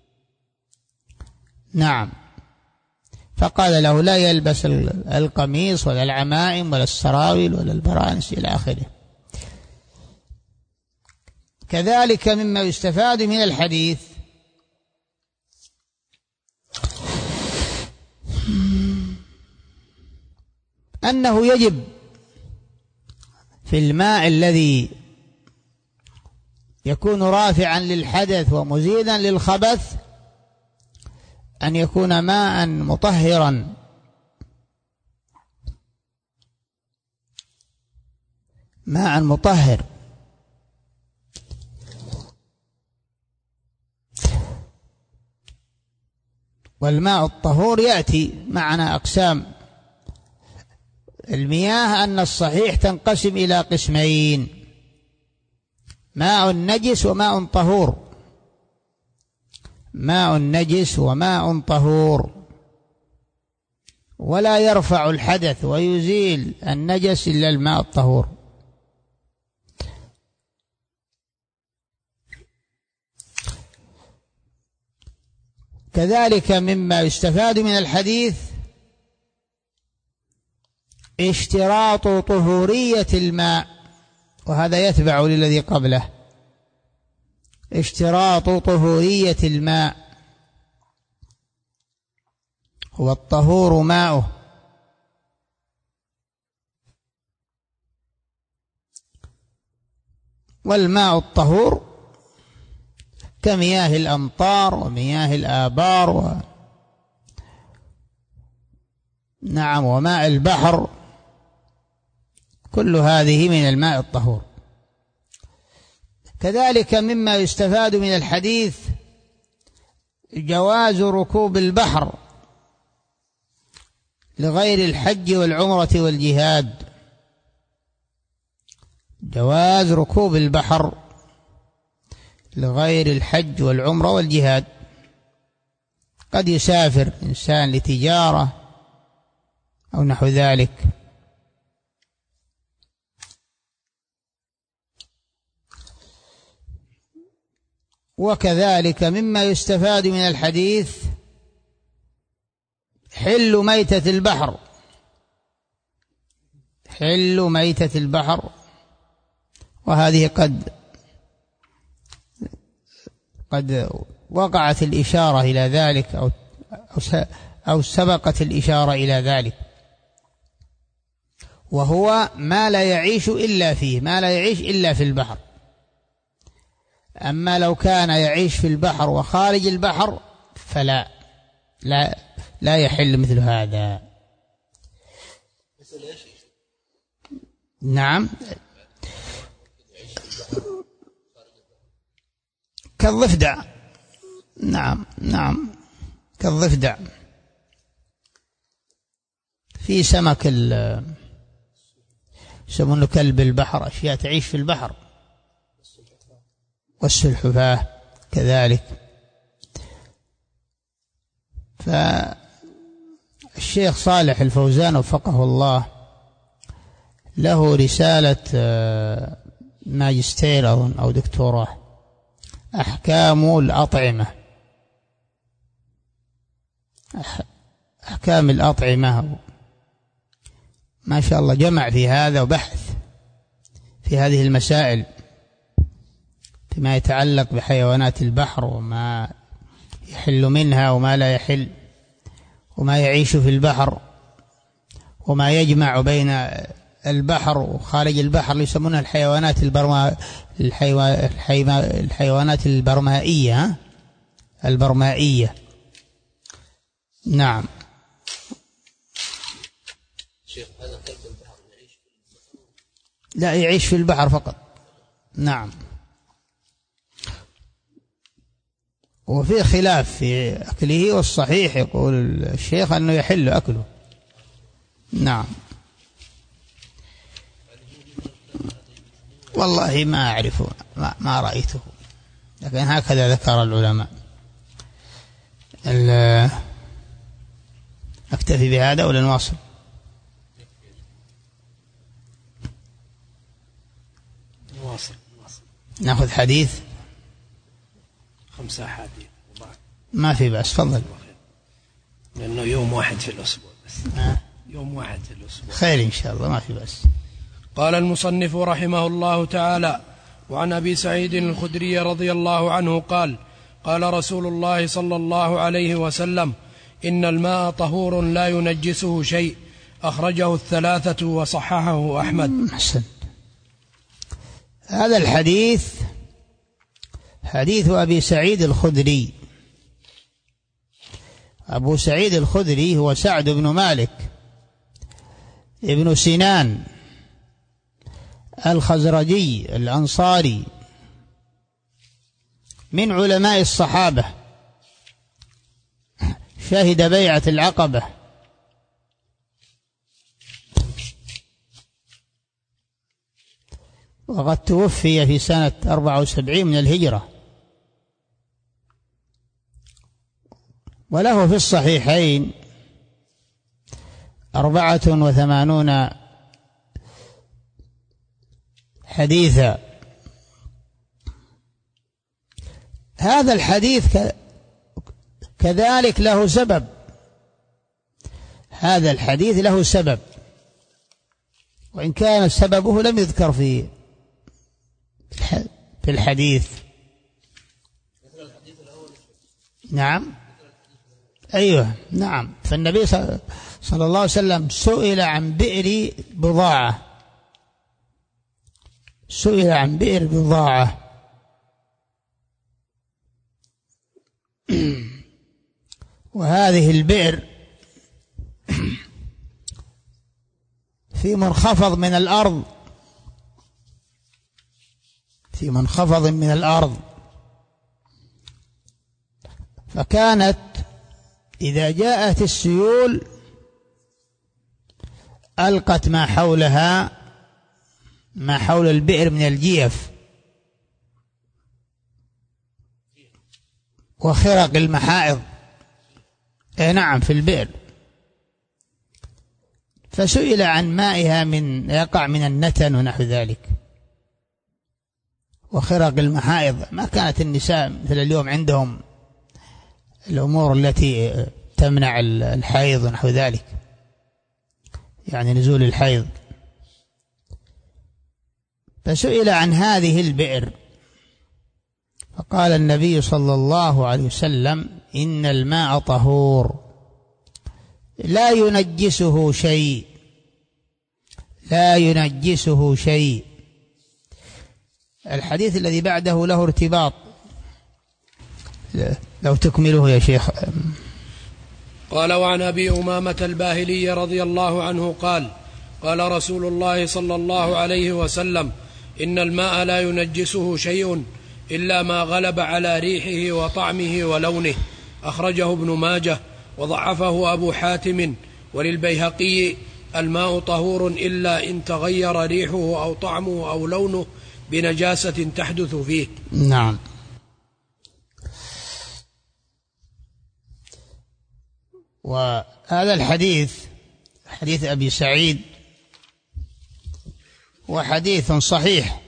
نعم. فقال له: لا يلبس القميص ولا العمائم ولا السراويل ولا البرانس إلى آخره. كذلك مما يستفاد من الحديث أنه يجب في الماء الذي يكون رافعا للحدث ومزيلا للخبث أن يكون ماء مطهرا، ماء مطهر. والماء الطهور يأتي معنا أقسام المياه، أن الصحيح تنقسم إلى قسمين: ماء نجس وماء طهور، ماء نجس وماء طهور، ولا يرفع الحدث ويزيل النجس إلا الماء الطهور. كذلك مما يستفاد من الحديث اشتراط طهورية الماء، وهذا يتبع للذي قبله، اشتراط طهورية الماء، هو الطهور ماؤه، والماء الطهور كمياه الأمطار ومياه الآبار نعم وماء البحر، كل هذه من الماء الطهور. كذلك مما يستفاد من الحديث جواز ركوب البحر لغير الحج والعمرة والجهاد، جواز ركوب البحر لغير الحج والعمرة والجهاد. قد يسافر إنسان لتجارة أو نحو ذلك. وكذلك مما يستفاد من الحديث حل ميتة البحر، حل ميتة البحر، وهذه قد وقعت الإشارة إلى ذلك أو سبقت الإشارة إلى ذلك، وهو ما لا يعيش إلا فيه، ما لا يعيش إلا في البحر. أما لو كان يعيش في البحر وخارج البحر فلا لا يحل مثل هذا. نعم، كالضفدع، نعم كالضفدع. في سمك يسمونه كلب البحر، أشياء تعيش في البحر، والسلحفاة كذلك. فالشيخ صالح الفوزان وفقه الله له رسالة ماجستير أظن أو دكتوراه، أحكام الأطعمة، أحكام الأطعمة، ما شاء الله جمع في هذا وبحث في هذه المسائل فيما يتعلق بحيوانات البحر وما يحل منها وما لا يحل، وما يعيش في البحر، وما يجمع بين البحر وخارج البحر، يسمونها الحيوانات البرمائية، البرمائية. نعم. شيخ هذا كلب البحر يعيش في البحر؟ لا، يعيش في البحر فقط. نعم. وفي خلاف في أكله، والصحيح يقول الشيخ أنه يحل أكله. نعم. والله ما أعرفه، ما رأيته، لكن هكذا ذكر العلماء. أكتفي بهذا ولا نواصل؟ نأخذ حديث 5 أحاديث ما في بأس، تفضل، لأنه يوم واحد في الأسبوع بس. يوم واحد في الأسبوع خير إن شاء الله، ما في بأس. قال المصنف رحمه الله تعالى: وعن أبي سعيد الخدري رضي الله عنه قال: قال رسول الله صلى الله عليه وسلم: إن الماء طهور لا ينجسه شيء. أخرجه 3 وصححه أحمد. أحسن. هذا الحديث حديث أبي سعيد الخدري. أبو سعيد الخدري هو سعد بن مالك ابن سنان الخزرجي الأنصاري، من علماء الصحابة، شهد بيعة العقبة، وقد توفي في سنة 74 من الهجرة. وله في الصحيحين 84 حديثا. هذا الحديث كذلك له سبب، هذا الحديث له سبب، وإن كان سببه لم يذكر في الحديث. نعم، أيوه، نعم. فالنبي صلى الله عليه وسلم سئل عن بئر بضاعة، سئل عن بئر بضاعة، وهذه البئر في منخفض من الأرض، في منخفض من الأرض، فكانت إذا جاءت السيول ألقت ما حولها، ما حول البئر من الجيف وخرق المحائض، نعم، في البئر. فسئل عن مائها من يقع من النتن ونحو ذلك وخرق المحائض. ما كانت النساء مثل اليوم عندهم الأمور التي تمنع الحيض ونحو ذلك، يعني نزول الحيض. فسئل عن هذه البئر فقال النبي صلى الله عليه وسلم: إن الماء طهور لا ينجسه شيء، لا ينجسه شيء. الحديث الذي بعده له ارتباط، لو تكمله يا شيخ. قال: وعن أبي أمامة الباهلي رضي الله عنه قال: قال رسول الله صلى الله عليه وسلم: إن الماء لا ينجسه شيء إلا ما غلب على ريحه وطعمه ولونه. أخرجه ابن ماجه وضعفه أبو حاتم. وللبيهقي: الماء طهور إلا إن تغير ريحه أو طعمه أو لونه بنجاسة تحدث فيه. نعم. وهذا الحديث حديث أبي سعيد وحديث صحيح،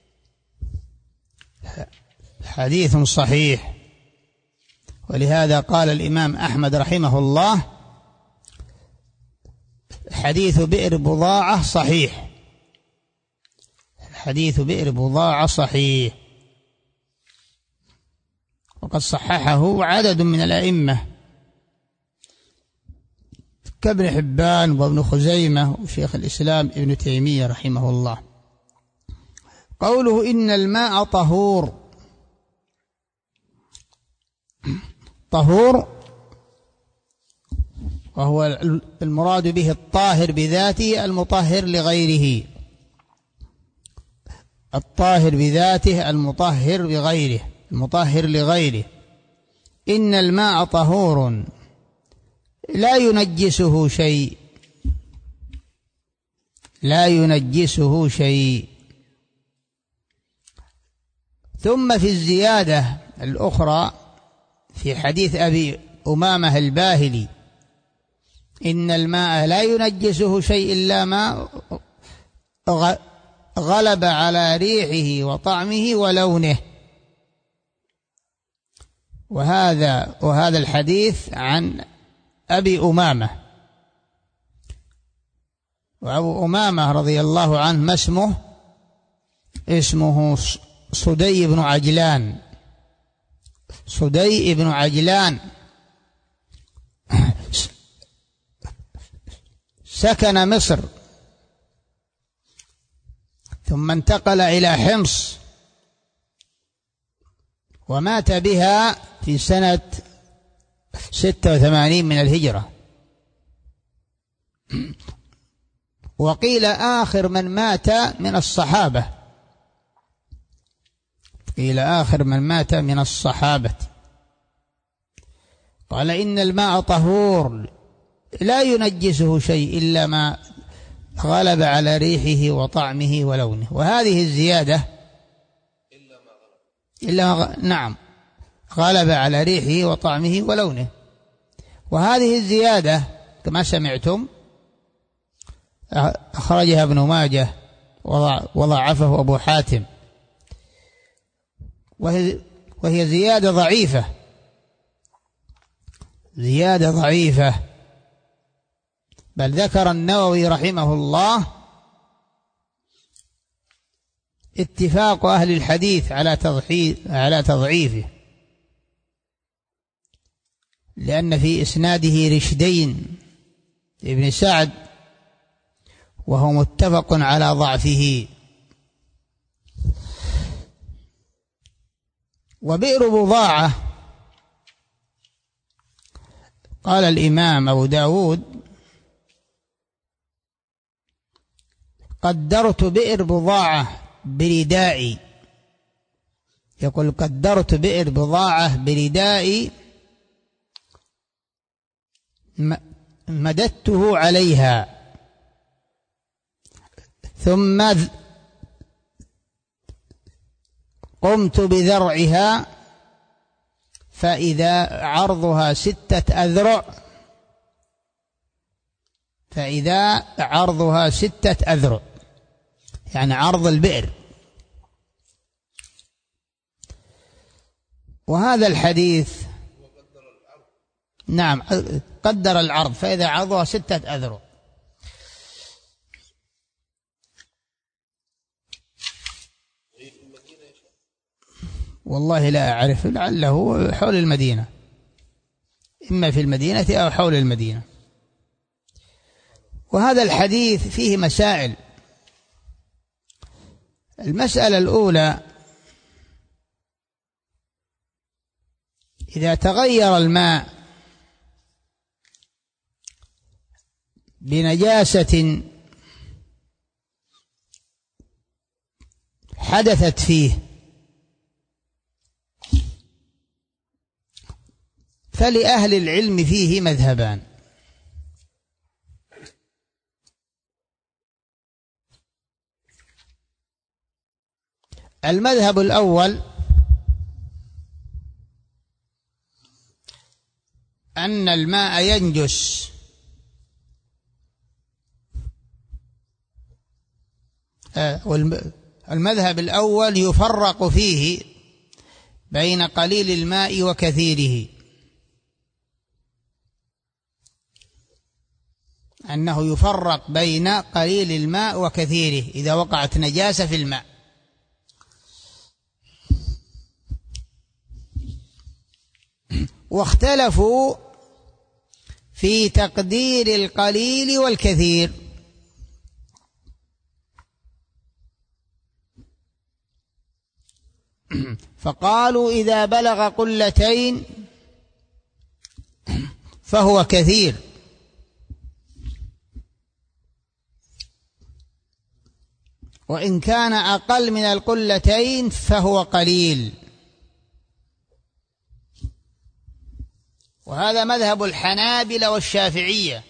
حديث صحيح. ولهذا قال الإمام أحمد رحمه الله: حديث بئر بضاعة صحيح، حديث بئر بضاعة صحيح. وقد صححه عدد من الأئمة كابن حبان وابن خزيمة وشيخ الإسلام ابن تيمية رحمه الله. قوله إن الماء طهور، طهور وهو المراد به الطاهر بذاته المطهر لغيره، الطاهر بذاته المطهر بغيره، المطهر لغيره. إن الماء طهور لا ينجسه شيء، لا ينجسه شيء. ثم في الزيادة الأخرى في حديث أبي أمامة الباهلي: إن الماء لا ينجسه شيء إلا ما غلب على ريحه وطعمه ولونه. وهذا الحديث عن أبي أمامة. وأبو أمامة رضي الله عنه ما اسمه؟ اسمه صدي بن عجلان، صدي بن عجلان. سكن مصر ثم انتقل إلى حمص ومات بها في سنة 86 من الهجرة. وقيل آخر من مات من الصحابة، قيل آخر من مات من الصحابة. قال: إن الماء طهور لا ينجسه شيء إلا ما غلب على ريحه وطعمه ولونه. وهذه الزيادة نعم، غلب على ريحه وطعمه ولونه. وهذه الزيادة كما سمعتم أخرجها ابن ماجه وضعفه أبو حاتم، وهي زيادة ضعيفة، بل ذكر النووي رحمه الله اتفاق أهل الحديث على تضعيفه، لأن في إسناده رشدين ابن سعد وهو متفق على ضعفه. وبئر بضاعة قال الإمام أبو داود: قدرت بئر بضاعة بردائي، يقول قدرت بئر بضاعة بردائي مددته عليها ثم قمت بذرعها فإذا عرضها 6 أذرع، يعني عرض البئر. وهذا الحديث نعم قدر العرض فإذا عرضها 6 أذرع. والله لا أعرف، لعله حول المدينة، إما في المدينة أو حول المدينة. وهذا الحديث فيه مسائل. المسألة الأولى: إذا تغير الماء بنجاسة حدثت فيه، فلأهل العلم فيه مذهبان: المذهب الأول أن الماء ينجس، والمذهب الأول يفرق فيه بين قليل الماء وكثيره، أنه يفرق بين قليل الماء وكثيره إذا وقعت نجاسة في الماء. واختلفوا في تقدير القليل والكثير، فقالوا إذا بلغ قلتين فهو كثير، وإن كان أقل من القلتين فهو قليل. وهذا مذهب الحنابلة والشافعية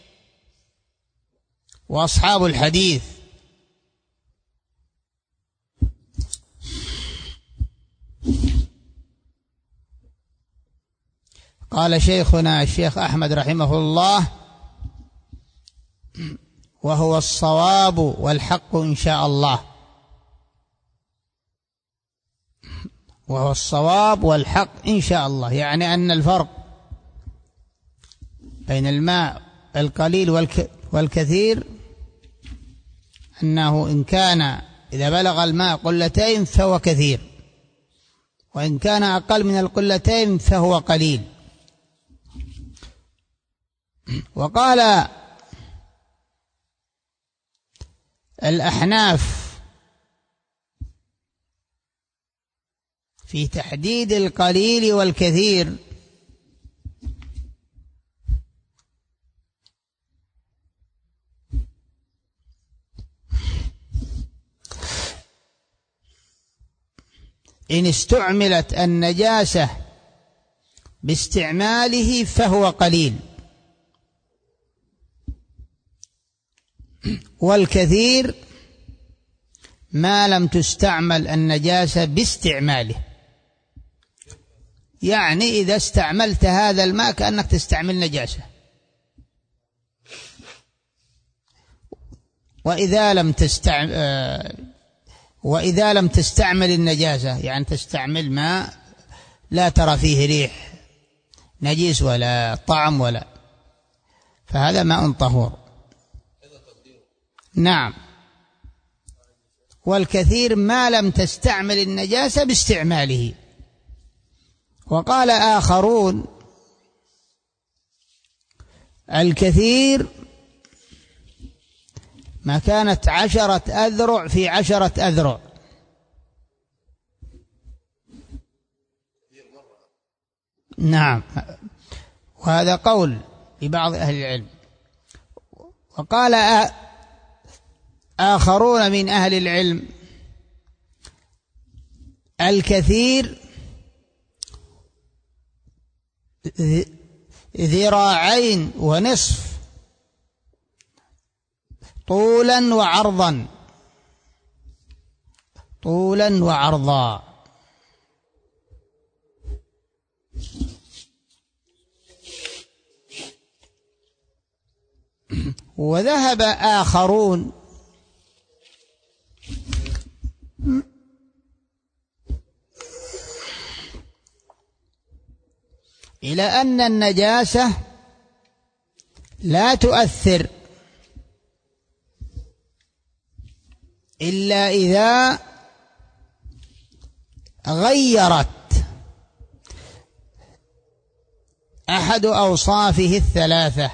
وأصحاب الحديث. قال شيخنا الشيخ أحمد رحمه الله: وهو الصواب والحق إن شاء الله. وهو الصواب والحق إن شاء الله، يعني أن الفرق بين الماء القليل والكثير أنه إن كان إذا بلغ الماء قلتين فهو كثير، وإن كان أقل من القلتين فهو قليل. وقال الأحناف في تحديد القليل والكثير: إن استعملت النجاسة باستعماله فهو قليل، والكثير ما لم تستعمل النجاسة باستعماله، يعني إذا استعملت هذا الماء كأنك تستعمل نجاسة، وإذا لم تستعمل النجاسة يعني تستعمل ماء لا ترى فيه ريح نجيس ولا طعم ولا، فهذا ماء طهور. نعم. والكثير ما لم تستعمل النجاسة باستعماله. وقال آخرون الكثير ما كانت 10 أذرع في 10 أذرع. نعم، وهذا قول لبعض أهل العلم. وقال آخرون من أهل العلم الكثير 2.5 طولا وعرضا، طولا وعرضا. وذهب آخرون إلى أن النجاسة لا تؤثر إلا إذا غيرت أحد أوصافه 3.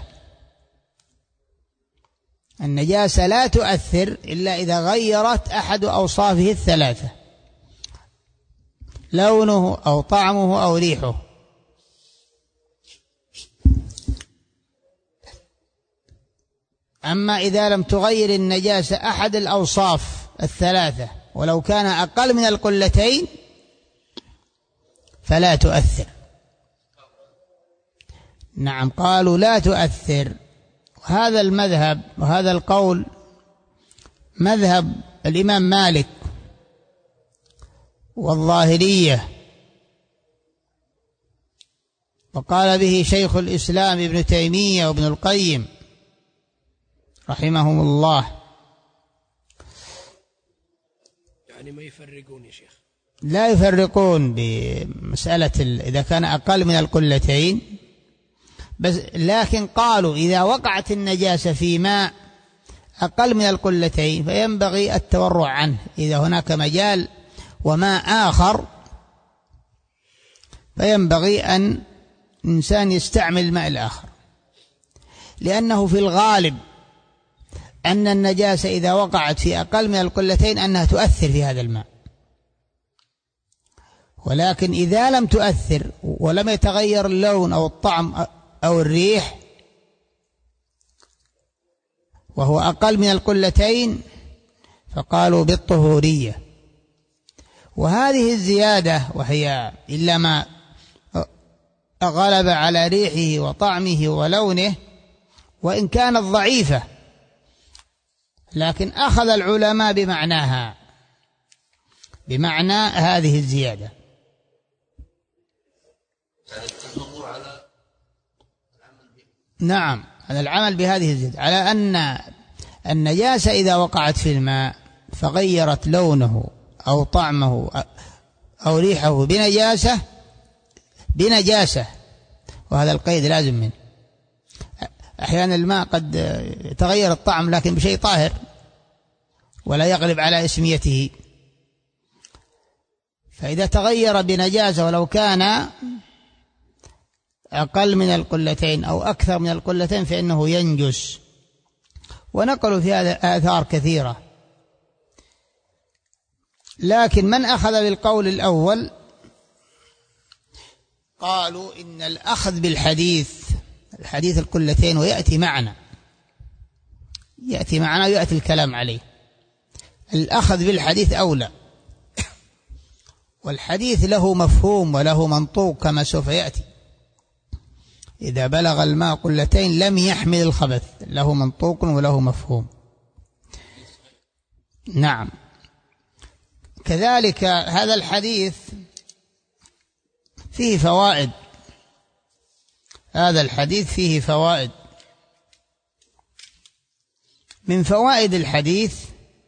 النجاسة لا تؤثر إلا إذا غيرت أحد أوصافه 3، لونه أو طعمه أو ريحه. أما إذا لم تغير النجاسة أحد الأوصاف 3 ولو كان أقل من القلتين فلا تؤثر. نعم، قالوا لا تؤثر. وهذا المذهب وهذا القول مذهب الإمام مالك والظاهرية، وقال به شيخ الإسلام ابن تيمية وابن القيم رحمهم الله. يعني ما يفرقون يا شيخ؟ لا يفرقون بمسألة إذا كان أقل من القلتين بس، لكن قالوا إذا وقعت النجاسة في ماء أقل من القلتين فينبغي التورع عنه. إذا هناك مجال وماء آخر فينبغي أن الإنسان يستعمل الماء الآخر، لأنه في الغالب أن النجاسة إذا وقعت في أقل من القلتين أنها تؤثر في هذا الماء. ولكن إذا لم تؤثر ولم يتغير اللون أو الطعم أو الريح وهو أقل من القلتين فقالوا بالطهورية. وهذه الزيادة وهي إلا ما غلب على ريحه وطعمه ولونه وإن كانت ضعيفة، لكن أخذ العلماء بمعناها، بمعنى هذه الزيادة. نعم، على العمل بهذه الزيادة، على أن النجاسة إذا وقعت في الماء فغيرت لونه أو طعمه أو ريحه بنجاسة، وهذا القيد لازم منه. أحيانا الماء قد يتغير الطعم لكن بشيء طاهر ولا يغلب على اسميته، فإذا تغير بنجاسة ولو كان أقل من القلتين أو أكثر من القلتين فإنه ينجس. ونقلوا في هذا آثار كثيرة، لكن من أخذ بالقول الأول قالوا إن الأخذ بالحديث القلتين ويأتي معنا ويأتي الكلام عليه، الأخذ بالحديث أولى، والحديث له مفهوم وله منطوق كما سوف يأتي. إذا بلغ الماء قلتين لم يحمل الخبث، له منطوق وله مفهوم. نعم. كذلك هذا الحديث فيه فوائد، هذا الحديث فيه فوائد. من فوائد الحديث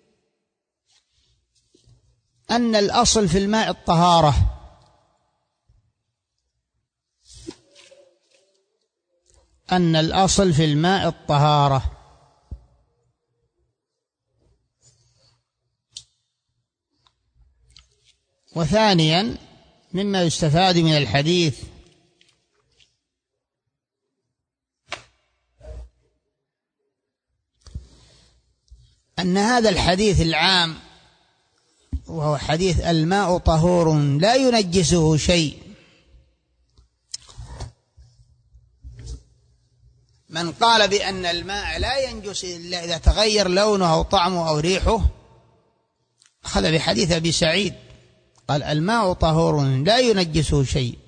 أن الأصل في الماء الطهارة، أن الأصل في الماء الطهارة. وثانيا مما يستفاد من الحديث أن هذا الحديث العام، وهو حديث الماء طهور لا ينجسه شيء، من قال بأن الماء لا ينجس إلا إذا تغير لونه أو طعمه أو ريحه أخذ بحديث أبي سعيد، قال الماء طهور لا ينجسه شيء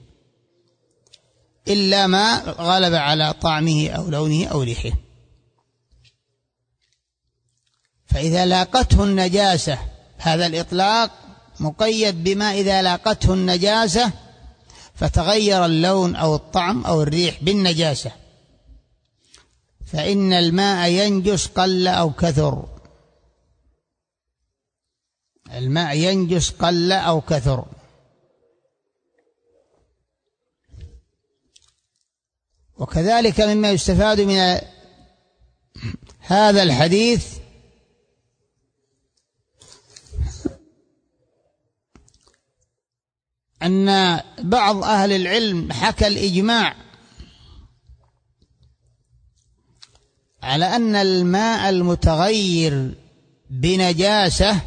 إلا ما غلب على طعمه أو لونه أو ريحه. فإذا لاقته النجاسة، هذا الإطلاق مقيد بما إذا لاقته النجاسة فتغير اللون أو الطعم أو الريح بالنجاسة، فإن الماء ينجس قل أو كثر، الماء ينجس قل أو كثر. وكذلك مما يستفاد من هذا الحديث أن بعض أهل العلم حكى الإجماع على أن الماء المتغير بنجاسة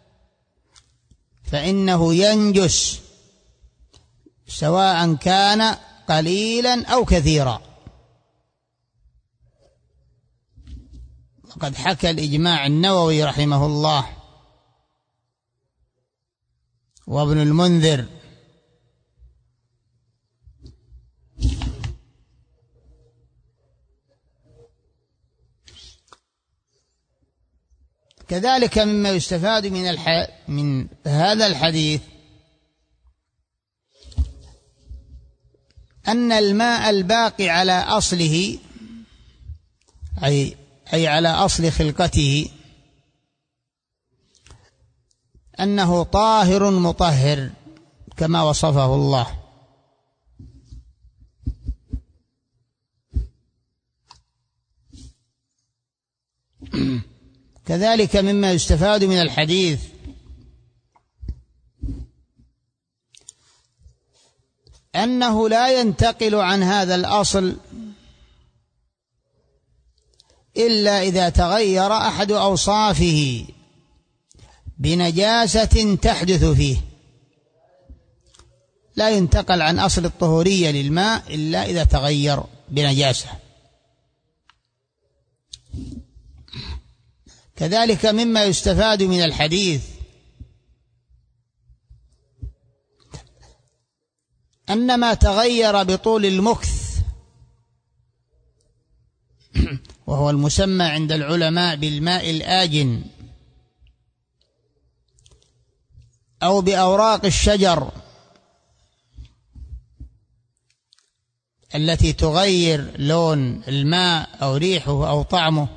فإنه ينجس سواء كان قليلا أو كثيرا. وقد حكى الإجماع النووي رحمه الله وابن المنذر. كذلك مما يستفاد من هذا الحديث أن الماء الباقي على أصله، أي على أصل خلقته، أنه طاهر مطهر كما وصفه الله. كذلك مما يستفاد من الحديث أنه لا ينتقل عن هذا الأصل إلا إذا تغير أحد أوصافه بنجاسة تحدث فيه، لا ينتقل عن أصل الطهورية للماء إلا إذا تغير بنجاسة. كذلك مما يستفاد من الحديث أن ما تغير بطول المكث، وهو المسمى عند العلماء بالماء الآجن، أو بأوراق الشجر التي تغير لون الماء أو ريحه أو طعمه،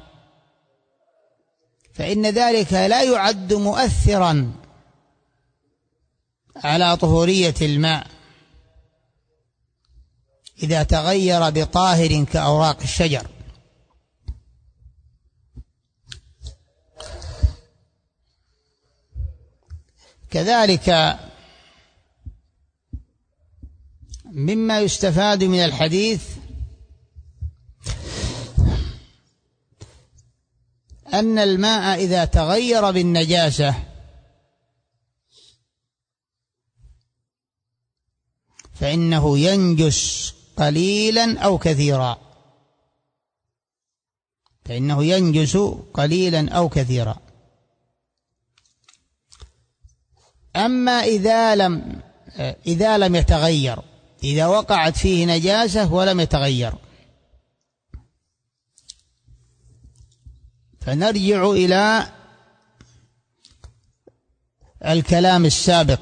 فإن ذلك لا يعد مؤثرا على طهورية الماء إذا تغير بطاهر كأوراق الشجر. كذلك مما يستفاد من الحديث أن الماء إذا تغير بالنجاسة فإنه ينجس قليلا أو كثيرا، فإنه ينجس قليلا أو كثيرا. أما إذا لم يتغير، إذا وقعت فيه نجاسة ولم يتغير، فنرجع إلى الكلام السابق.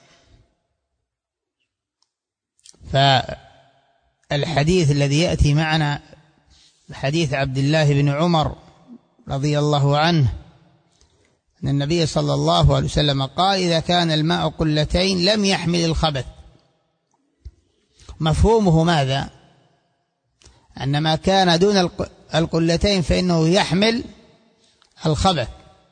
فالحديث الذي يأتي معنا حديث عبد الله بن عمر رضي الله عنه أن النبي صلى الله عليه وسلم قال: إذا كان الماء قلتين لم يحمل الخبث. مفهومه ماذا؟ أن ما كان دون القلتين فإنه يحمل الخبث.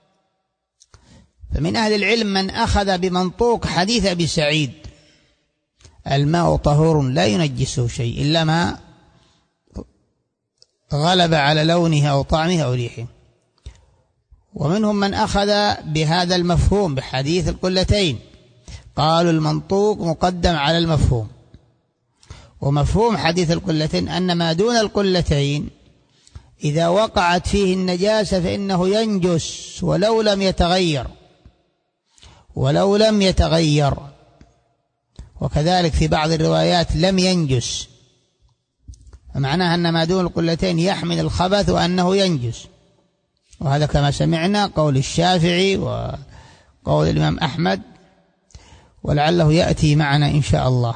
فمن أهل العلم من أخذ بمنطوق حديث أبي سعيد: الماء طهور لا ينجسه شيء إلا ما غلب على لونه أو طعمه أو ريحه. ومنهم من أخذ بهذا المفهوم بحديث القلتين، قالوا المنطوق مقدم على المفهوم. ومفهوم حديث القلتين أن ما دون القلتين إذا وقعت فيه النجاسة فإنه ينجس ولو لم يتغير. وكذلك في بعض الروايات لم ينجس، فمعناها أن ما دون القلتين يحمل الخبث وأنه ينجس. وهذا كما سمعنا قول الشافعي وقول الإمام أحمد، ولعله يأتي معنا إن شاء الله.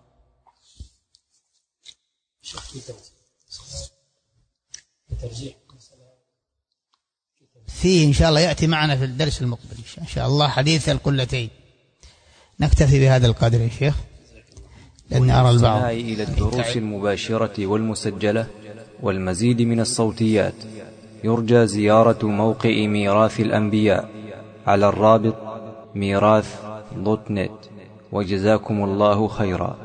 فيه إن شاء الله يأتي معنا في الدرس المقبل إن شاء الله حديث القلتين. نكتفي بهذا القدر يا شيخ لأن أرى البعض. إلى الدروس المباشرة والمسجلة والمزيد من الصوتيات يرجى زيارة موقع ميراث الأنبياء على الرابط ميراث.net. وجزاكم الله خيرا.